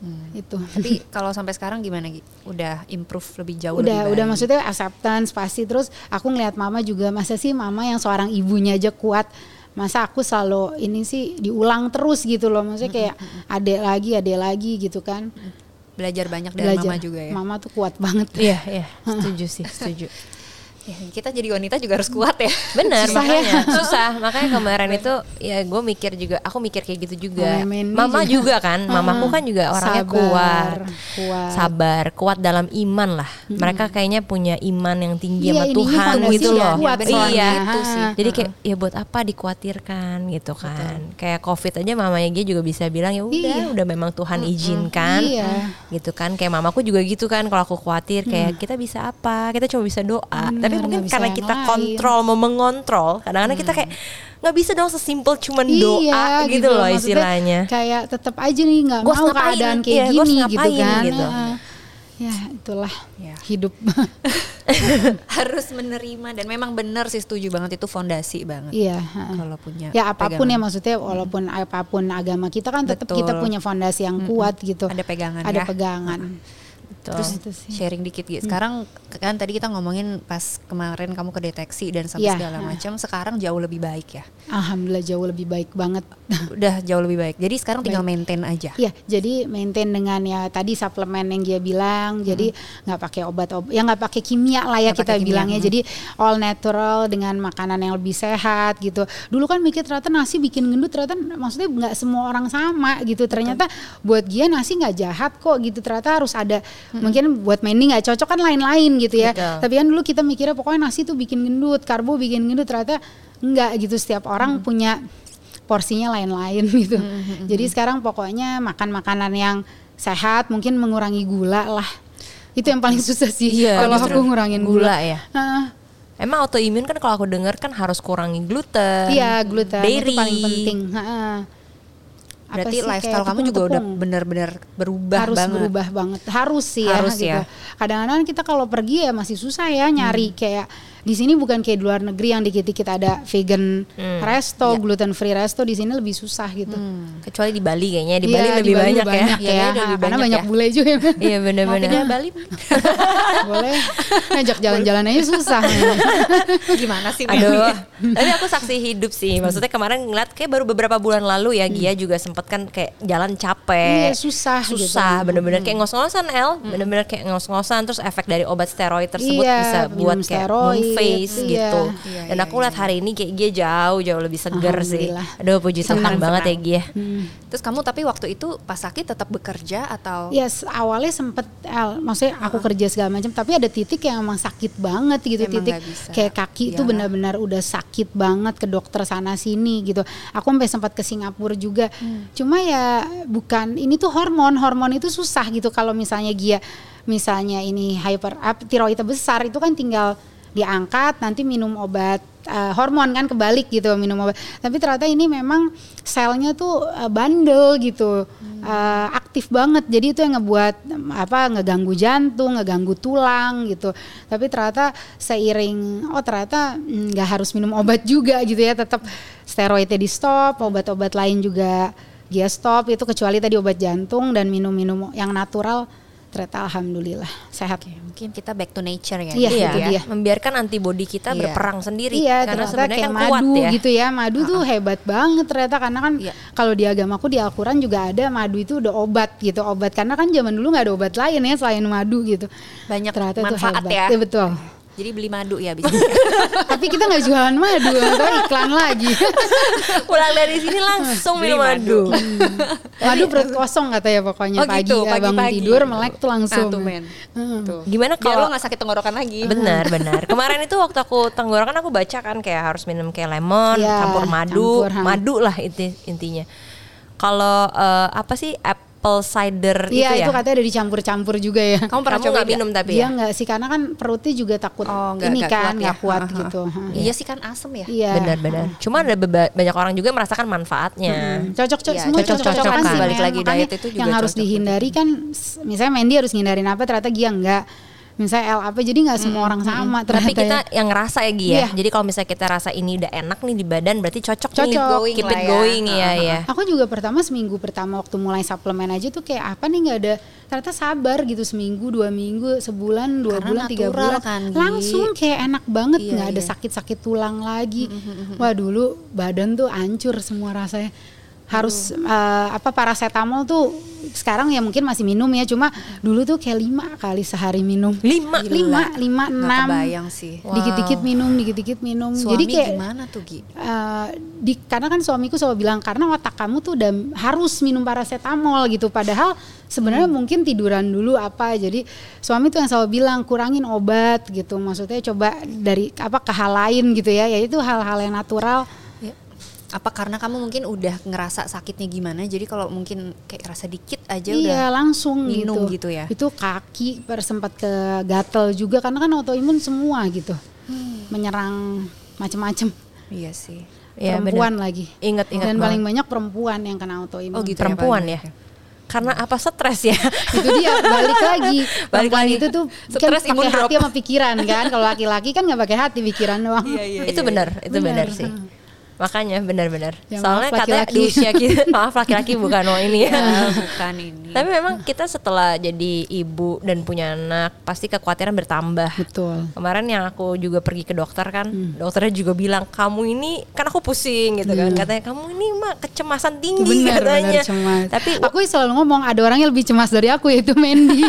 Hmm. Itu. Tapi kalau sampai sekarang gimana Gi? Udah improve lebih jauh udah lebih udah baik? maksudnya acceptance pasti. Terus aku ngeliat mama juga, masa sih mama yang seorang ibunya aja kuat, masa aku selalu ini sih diulang terus gitu loh, maksudnya kayak adek lagi adek lagi gitu kan. Belajar banyak dari Belajar. mama juga ya. Mama tuh kuat banget. Iya, iya, setuju sih, setuju. Ya, kita jadi wanita juga harus kuat ya. Bener, Susah makanya ya. susah. Makanya kemarin itu ya gue mikir juga, aku mikir kayak gitu juga. Main-main Mama juga. juga kan, mamaku kan juga orangnya Sabar, kuat, kuat. sabar, kuat dalam iman lah. Mereka kayaknya punya iman yang tinggi Iya, sama ininya Tuhan fondasinya gitu loh. kuat Iya, soalnya. itu sih. Ha. Jadi kayak ya buat apa dikhawatirkan gitu kan. Kayak COVID aja mamanya dia juga bisa bilang ya udah, Iya. udah memang Tuhan izinkan. Iya. Gitu kan. Kayak mamaku juga gitu kan, kalau aku khawatir kayak kita bisa apa? Kita cuma bisa doa. Bener, Tapi mungkin nggak bisa karena yang kita lain. kontrol, mau mengontrol, kadang-kadang kita kayak nggak bisa dong sesimpel cuman doa Iya, gitu, loh maksudnya istilahnya. kayak tetap aja nih nggak Gua harus mau ngapain? keadaan kayak Iya, gua harus gini gitu ngapain kan. gitu. Heeh. Ya itulah Ya. hidup. Harus menerima, dan memang benar sih, setuju banget, itu fondasi banget. Iya. heeh. Kalau punya Ya apapun ya pegangan. maksudnya, walaupun apapun agama kita kan tetap Betul. kita punya fondasi yang kuat gitu. Ada pegangan Ada ya. pegangan. Terus Itu sih. sharing dikit gitu. Sekarang kan tadi kita ngomongin pas kemarin kamu kedeteksi dan sampai Iya. segala macam. Sekarang jauh lebih baik ya. Alhamdulillah jauh lebih baik banget. Udah jauh lebih baik. Jadi sekarang tinggal maintain aja. Iya, jadi maintain dengan ya tadi suplemen yang dia bilang, jadi nggak pakai obat-obat, ya nggak pakai kimia lah ya Nggak kita pakai kimia, bilangnya. hmm. Jadi all natural dengan makanan yang lebih sehat gitu. Dulu kan mikir ternyata nasi bikin gendut, ternyata maksudnya nggak semua orang sama gitu. Ternyata buat dia nasi nggak jahat kok gitu. Ternyata harus ada mungkin buat Mandy nggak cocok kan lain-lain gitu ya. Betul. Tapi kan dulu kita mikirnya pokoknya nasi tuh bikin gendut, karbo bikin gendut, ternyata enggak gitu. Setiap orang punya porsinya lain-lain gitu. Jadi sekarang pokoknya makan makanan yang sehat, mungkin mengurangi gula lah. Itu yang paling susah sih. Iya, kalau justru. aku ngurangin Gula gula. ya. Heeh. Emang autoimun kan kalau aku dengar kan harus kurangi gluten. Iya, gluten dairy. itu paling penting. Heeh. Apa Berarti sih, lifestyle kayak kamu juga udah tepung-tepung. benar-benar berubah harus banget. berubah banget, harus sih ya, Harus gitu. ya. Kadang-kadang kita kalau pergi ya masih susah ya nyari kayak di sini, bukan kayak di luar negeri yang dikit-dikit ada vegan resto, Iya. gluten free resto. Di sini lebih susah gitu. Kecuali di Bali kayaknya. Di Iya, Bali lebih di Bali banyak, banyak ya. ya, Iya, udah lebih karena banyak banyak ya. bule juga. Iya Mau bener-bener. pindah Bali? Boleh ngajak jalan-jalan aja susah. Gimana sih? Aduh, tapi aku saksi hidup sih. Maksudnya kemarin ngeliat kayak baru beberapa bulan lalu ya, Gia juga sempet kan kayak jalan capek. Iya, susah gitu. Susah, bener-bener kayak ngos-ngosan El, bener-bener kayak ngos-ngosan. Terus efek dari obat steroid tersebut Iya, bisa minum buat kayak moon steroid, face iya. gitu. Iya, Dan iya, aku lihat hari ini kayak Gia jauh-jauh lebih seger sih. Alhamdulillah. Aduh, puji Tuhan Senang, banget ya senang. Gia. Terus kamu tapi waktu itu pas sakit tetap bekerja atau? Yes, awalnya sempet, El, maksudnya aku kerja segala macam, tapi ada titik yang emang sakit banget gitu. Emang Titik nggak bisa. kayak kaki itu Iya. benar-benar udah sakit banget, ke dokter sana sini gitu. Aku sampai sempat ke Singapura juga. Cuma ya bukan, ini tuh hormon, hormon itu susah gitu. Kalau misalnya Gia, misalnya ini hyper up, tiroid besar itu kan tinggal diangkat, nanti minum obat uh, hormon kan kebalik gitu, minum obat. Tapi ternyata ini memang selnya tuh uh, bandel gitu, uh, aktif banget. Jadi itu yang ngebuat um, apa ngeganggu jantung, ngeganggu tulang gitu. Tapi ternyata seiring, oh ternyata nggak harus minum obat juga gitu ya, tetap steroidnya di stop, obat-obat lain juga dia stop itu, kecuali tadi obat jantung dan minum-minum yang natural. Ternyata alhamdulillah sehat. Mungkin kita back to nature ya. Iya, gitu itu ya. dia. Membiarkan antibodi kita Iya. berperang sendiri. Iya, Karena ternyata sebenarnya kayak kan madu kuat ya. gitu ya. Madu tuh hebat banget ternyata, karena kan Iya. kalau di agamaku di Al-Quran juga ada madu itu udah obat gitu, obat, karena kan zaman dulu nggak ada obat lain ya selain madu gitu. Banyak Ternyata itu manfaat hebat. ya. Iya, betul. Jadi beli madu ya bisa. Tapi kita nggak jualan madu, atau iklan lagi. Pulang dari sini langsung Beli minum madu. Madu perut kosong katanya pokoknya, Oh pagi, gitu, ya, bangun pagi-pagi. tidur melek tuh langsung. Nah, tuh men. Heeh. Tuh. Gimana Biar kalau lo nggak sakit tenggorokan lagi. Benar, benar. Kemarin itu waktu aku tenggorokan aku baca kan kayak harus minum kayak lemon, Iya, campur madu, campur, ha. madu lah inti, intinya. Kalau eh, apa sih apple cider Iya, itu ya? itu katanya ada dicampur-campur juga ya. Kamu pernah Kamu coba nggak nggak? minum tapi Dia ya? nggak sih, karena kan perutnya juga takut Oh, nggak- ini nggak kan kuat ya. nggak kuat Ha-ha. gitu. Ha. Iya sih kan asem ya. Iya. Benar-benar. Cuma ada beba- banyak orang juga merasakan manfaatnya. Hmm, cocok-cocok Iya, semua cocok-cocokan. cocok-cocokan sih, Balik men. lagi Makanya diet itu juga yang harus cocok. dihindari kan, s- misalnya Mandy harus ngindarin apa, ternyata Gia enggak. misalnya L apa, jadi nggak semua orang sama. Tapi kita ya. yang ngerasa ya Gi ya. Iya. Jadi kalau misalnya kita rasa ini udah enak nih di badan, berarti cocok, Cocok. nih, Going keep lah it ya. going ya ya. Aku juga pertama seminggu pertama waktu mulai suplemen aja tuh kayak apa nih, nggak ada, ternyata sabar gitu, seminggu dua minggu sebulan dua Karena bulan tiga natural bulan kan, Gi. langsung kayak enak banget, Iya, nggak ada iya. sakit-sakit tulang lagi. Wah dulu badan tuh hancur semua rasanya, harus uh, apa paracetamol tuh sekarang ya mungkin masih minum ya, cuma dulu tuh kayak lima kali sehari minum. Lima. lima lima Nggak enam kebayang sih. Wow. dikit-dikit minum dikit-dikit minum. Suami Jadi kayak gimana tuh Gi? Uh, di, karena kan suamiku selalu bilang karena otak kamu tuh udah harus minum paracetamol gitu, padahal sebenarnya hmm. mungkin tiduran dulu apa. Jadi suami tuh yang selalu bilang kurangin obat gitu, maksudnya coba dari apa ke hal lain gitu ya, yaitu hal-hal yang natural. Ya. Apa karena kamu mungkin udah ngerasa sakitnya gimana, jadi kalau mungkin kayak rasa dikit aja udah Iya langsung minum gitu. gitu ya. Itu kaki per- sempat ke gatel juga karena kan autoimun semua gitu, hmm. menyerang macem-macem. Iya sih. Ya, Perempuan bener. lagi. Ingat ingat Dan banget. paling banyak perempuan yang kena autoimun. Oh gitu. Perempuan ya. paling Karena apa, stres ya? Itu dia balik lagi. Balik Perempuan lagi. itu tuh Stres, kan imun pakai hati drop. sama pikiran kan. Kalau laki-laki kan nggak pakai hati, pikiran doang. Itu benar, itu benar sih. Makanya benar-benar. Ya, Soalnya maaf, katanya laki-laki. di usia kita, maaf laki-laki bukan oh ini ya. bukan ini. Tapi memang kita setelah jadi ibu dan punya anak pasti kekhawatiran bertambah. Betul. Kemarin yang aku juga pergi ke dokter kan, hmm. dokternya juga bilang kamu ini, kan aku pusing gitu kan, Hmm. katanya kamu ini mah kecemasan tinggi Benar, katanya. benar cemas. Tapi aku selalu ngomong ada orang yang lebih cemas dari aku, yaitu Mandy.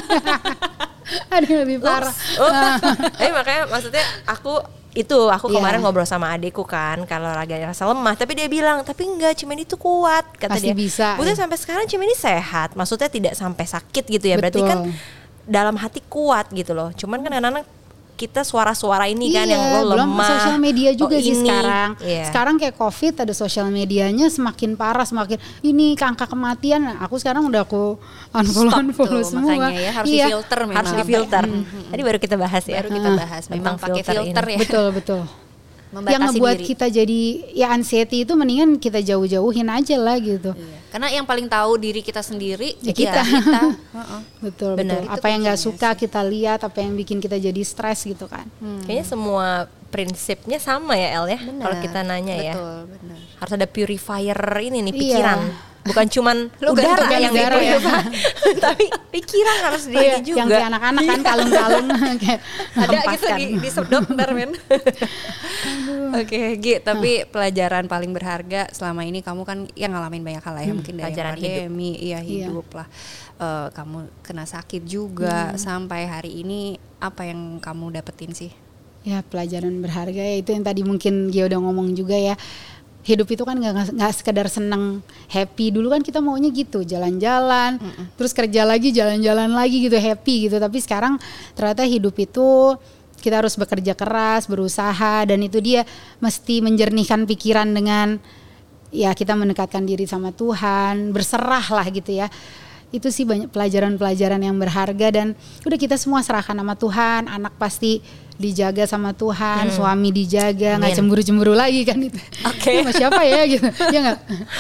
Ada yang lebih parah. Oh, eh makanya maksudnya aku itu aku Iya. kemarin ngobrol sama adikku kan kalau lagi rasa lemah, tapi dia bilang tapi enggak, Cimeni itu kuat kata Pasti dia. bisa, Maksudnya ya. sampai sekarang Cimeni sehat, maksudnya tidak sampai sakit gitu ya. Berarti Betul. kan dalam hati kuat gitu loh. Cuman kan kadang-kadang kita suara-suara ini kan Iya, yang lo belum lemah. sosial media juga oh sih ini. sekarang. Iya. Sekarang kayak COVID ada sosial medianya semakin parah, semakin ini angka kematian. Nah, aku sekarang udah aku unfollow Stop unfollow tuh, semua. makanya ya, harus Iya. difilter memang. Harus difilter. Hmm. Tadi baru kita bahas ya. Baru kita bahas memang Tentang pakai filter ini. ya. Betul betul. Membatasi Yang ngebuat diri. kita jadi ya anxiety itu mendingan kita jauh-jauhin aja lah gitu. Iya. Karena yang paling tahu diri kita sendiri Ya ya kita. kita. Heeh. Betul Benar. betul. Itu Apa yang nggak kuncinya suka kita lihat, apa yang bikin kita jadi stres gitu kan. Kayaknya semua prinsipnya sama ya El ya. Kalau kita nanya ya. Betul, benar. Harus ada purifier ini nih Iya. pikiran. Bukan cuman Lu udara gantungan yang udara ya. dipurify, tapi pikiran harus di Oh iya, ini juga. yang kayak anak-anak kan kalung-kalung kayak Ada gitu hempaskan. di, disedot ntar men. Oke Gi, tapi pelajaran paling berharga selama ini kamu kan ya ngalamin banyak hal lah ya, mungkin dari pelajaran hidup. pandemi, iya Iya. hidup lah. Eh, kamu kena sakit juga sampai hari ini, apa yang kamu dapetin sih? Ya pelajaran berharga ya itu yang tadi mungkin Gia udah ngomong juga ya. Hidup itu kan nggak nggak sekedar seneng happy. Dulu kan kita maunya gitu, jalan-jalan, terus kerja lagi, jalan-jalan lagi gitu, happy gitu. Tapi sekarang ternyata hidup itu kita harus bekerja keras, berusaha, dan itu dia mesti menjernihkan pikiran dengan ya kita mendekatkan diri sama Tuhan, berserah lah gitu ya. Itu sih banyak pelajaran-pelajaran yang berharga, dan udah kita semua serahkan sama Tuhan. Anak pasti dijaga sama Tuhan, Hmm. suami dijaga, nggak Amin. cemburu-cemburu lagi kan itu. Oke. Ini sama siapa ya gitu, ya nggak?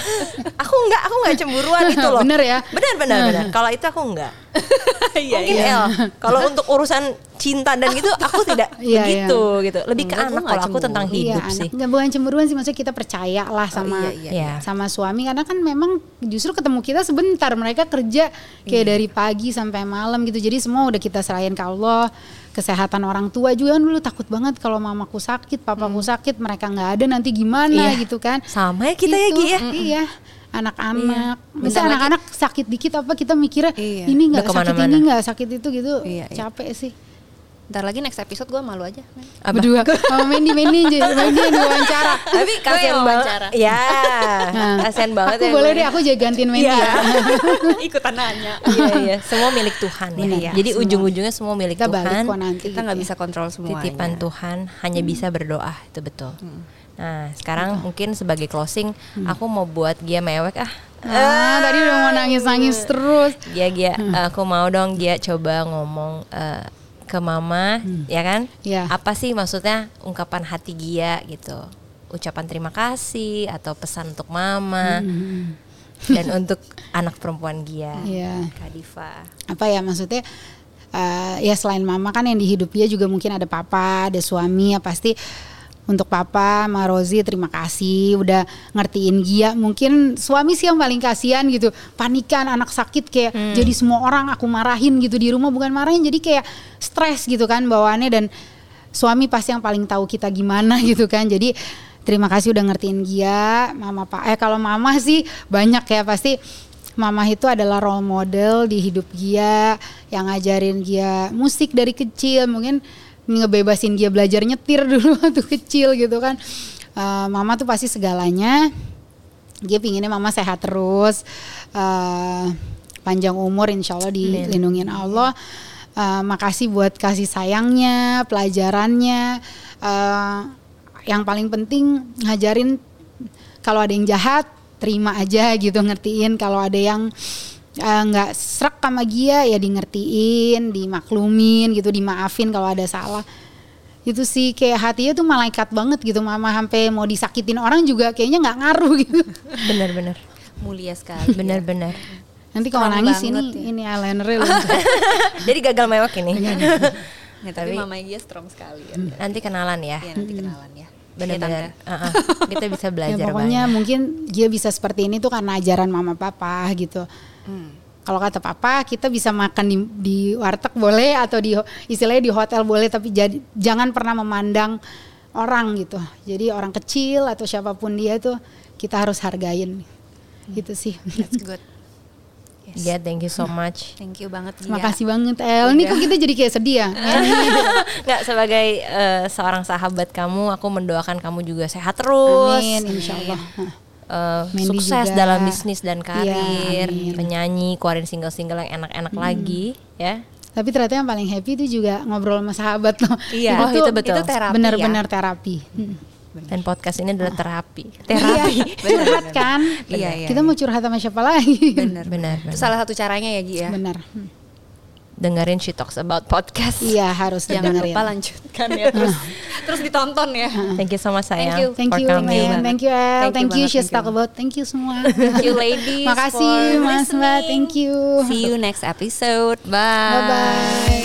Aku enggak, aku enggak cemburuan itu loh. Bener ya? Benar, benar, benar. Kalau itu aku enggak. Mungkin El, kalau untuk urusan cinta dan gitu aku tidak Iya, begitu gitu. Lebih ke Enggak, aku anak, nggak kalau aku tentang cemburu. hidup Iya, sih. anak nggak bukan cemburuan sih, maksudnya kita percaya lah sama iya, iya, iya. sama suami, karena kan memang justru ketemu kita sebentar, mereka kerja kayak dari pagi sampai malam gitu. Jadi semua udah kita serahin ke Allah. Kesehatan orang tua juga kan dulu takut banget kalau mamaku sakit, papaku sakit, mereka nggak ada nanti gimana Iya. gitu kan. Sama ya kita ya Itu, Gi ya. Iya. Anak-anak, Bentar misalnya lagi- anak-anak sakit dikit apa kita mikirnya Iya. ini nggak Udah sakit kemana-mana. ini nggak sakit itu gitu, Iya, iya. capek sih. Ntar lagi next episode gue malu aja. Men. Apa? Berdua sama Mandy Mandy jadi Mandy yang diwawancara. Tapi Gue kasihan yang banget. wawancara. Ya, Nah, kasihan banget aku ya. boleh gue. deh aku jadi gantiin Mandy Iya. ya. Ikutan nanya. Iya, iya. Semua milik Tuhan ya. Benar, Jadi semua. ujung-ujungnya semua milik Kita balik Tuhan. kok nanti. Kita nggak gitu bisa kontrol semuanya. Titipan Tuhan, hanya bisa berdoa, itu betul. Nah, sekarang mungkin sebagai closing, aku mau buat Gia mewek ah. ya. Ah, tadi udah mau nangis-nangis terus. Gia, Gia, aku mau dong Gia coba ngomong eh, ke Mama, ya kan? Ya. Apa sih maksudnya ungkapan hati Gia gitu? Ucapan terima kasih atau pesan untuk Mama dan untuk anak perempuan Gia, Iya. Kak Diva. Apa ya maksudnya? uh, ya selain mama kan yang di hidup dia juga mungkin ada papa, ada suami, ya pasti untuk papa sama Rozi terima kasih udah ngertiin Gia. Mungkin suami sih yang paling kasihan gitu, panikan anak sakit kayak hmm. jadi semua orang aku marahin gitu di rumah, bukan marahin jadi kayak stres gitu kan bawaannya, dan suami pasti yang paling tahu kita gimana gitu kan. Jadi terima kasih udah ngertiin Gia, mama pak. Eh kalau mama sih banyak ya, pasti mama itu adalah role model di hidup Gia, yang ngajarin Gia musik dari kecil, mungkin ngebebasin Gia belajar nyetir dulu waktu kecil gitu kan. Uh, mama tuh pasti segalanya. Gia pinginnya mama sehat terus, uh, panjang umur, insya Allah dilindungin Allah. Uh, makasih buat kasih sayangnya, pelajarannya. Uh, Yang paling penting ngajarin kalau ada yang jahat terima aja gitu, ngertiin. Kalau ada yang nggak uh, serak sama Gia ya di ngertiin, dimaklumin gitu, dimaafin kalau ada salah. Itu sih kayak hatinya tuh malaikat banget gitu mama, sampai mau disakitin orang juga kayaknya nggak ngaruh gitu. Bener-bener mulia sekali. Bener-bener. Nanti kalau nangis ini ya. Ini eyelinernya jadi gagal mewek ini. Ya, tapi, tapi mama Gia strong sekali ya. Nanti kenalan ya. Iya, nanti kenalan ya. Benar-benar. Ya, uh-uh. Kita bisa belajar ya, pokoknya banyak. Mungkin Gia bisa seperti ini tuh karena ajaran mama papa gitu. Hmm. Kalau kata papa kita bisa makan di, di warteg boleh, atau di istilahnya di hotel boleh, tapi jadi, jangan pernah memandang orang gitu. Jadi orang kecil atau siapapun dia tuh kita harus hargain. Hmm. Gitu sih. That's good. Yes. Yeah, thank you so much. Thank you banget Gia. Makasih banget El. Ini kok kita jadi kayak sedih ya? Nggak, sebagai uh, seorang sahabat kamu, aku mendoakan kamu juga sehat terus. Amin, insya Allah. Uh, sukses juga dalam bisnis dan karir, ya, penyanyi, keluarin single-single yang enak-enak hmm. lagi, ya. Tapi ternyata yang paling happy itu juga ngobrol sama sahabat loh. Iya, itu, oh, itu betul. Itu terapi. Benar-benar ya? terapi. Hmm. Dan podcast ini adalah terapi. Terapi. Curhat kan? Iya, iya. Kita mau curhat sama siapa lagi? Benar, benar. Itu salah satu caranya ya Gi ya. Benar. Hmm. Dengerin She Talks About Podcast. Iya, harus jangan dengerin. lupa lanjutkan ya, terus terus ditonton ya. Thank you so much sayang. Thank you, thank you, man. Thank you, El. Thank, thank you, She Talks About. Thank you semua. Thank you, ladies. Makasih, Mas Mbak. Thank you. See you next episode. Bye. Bye bye.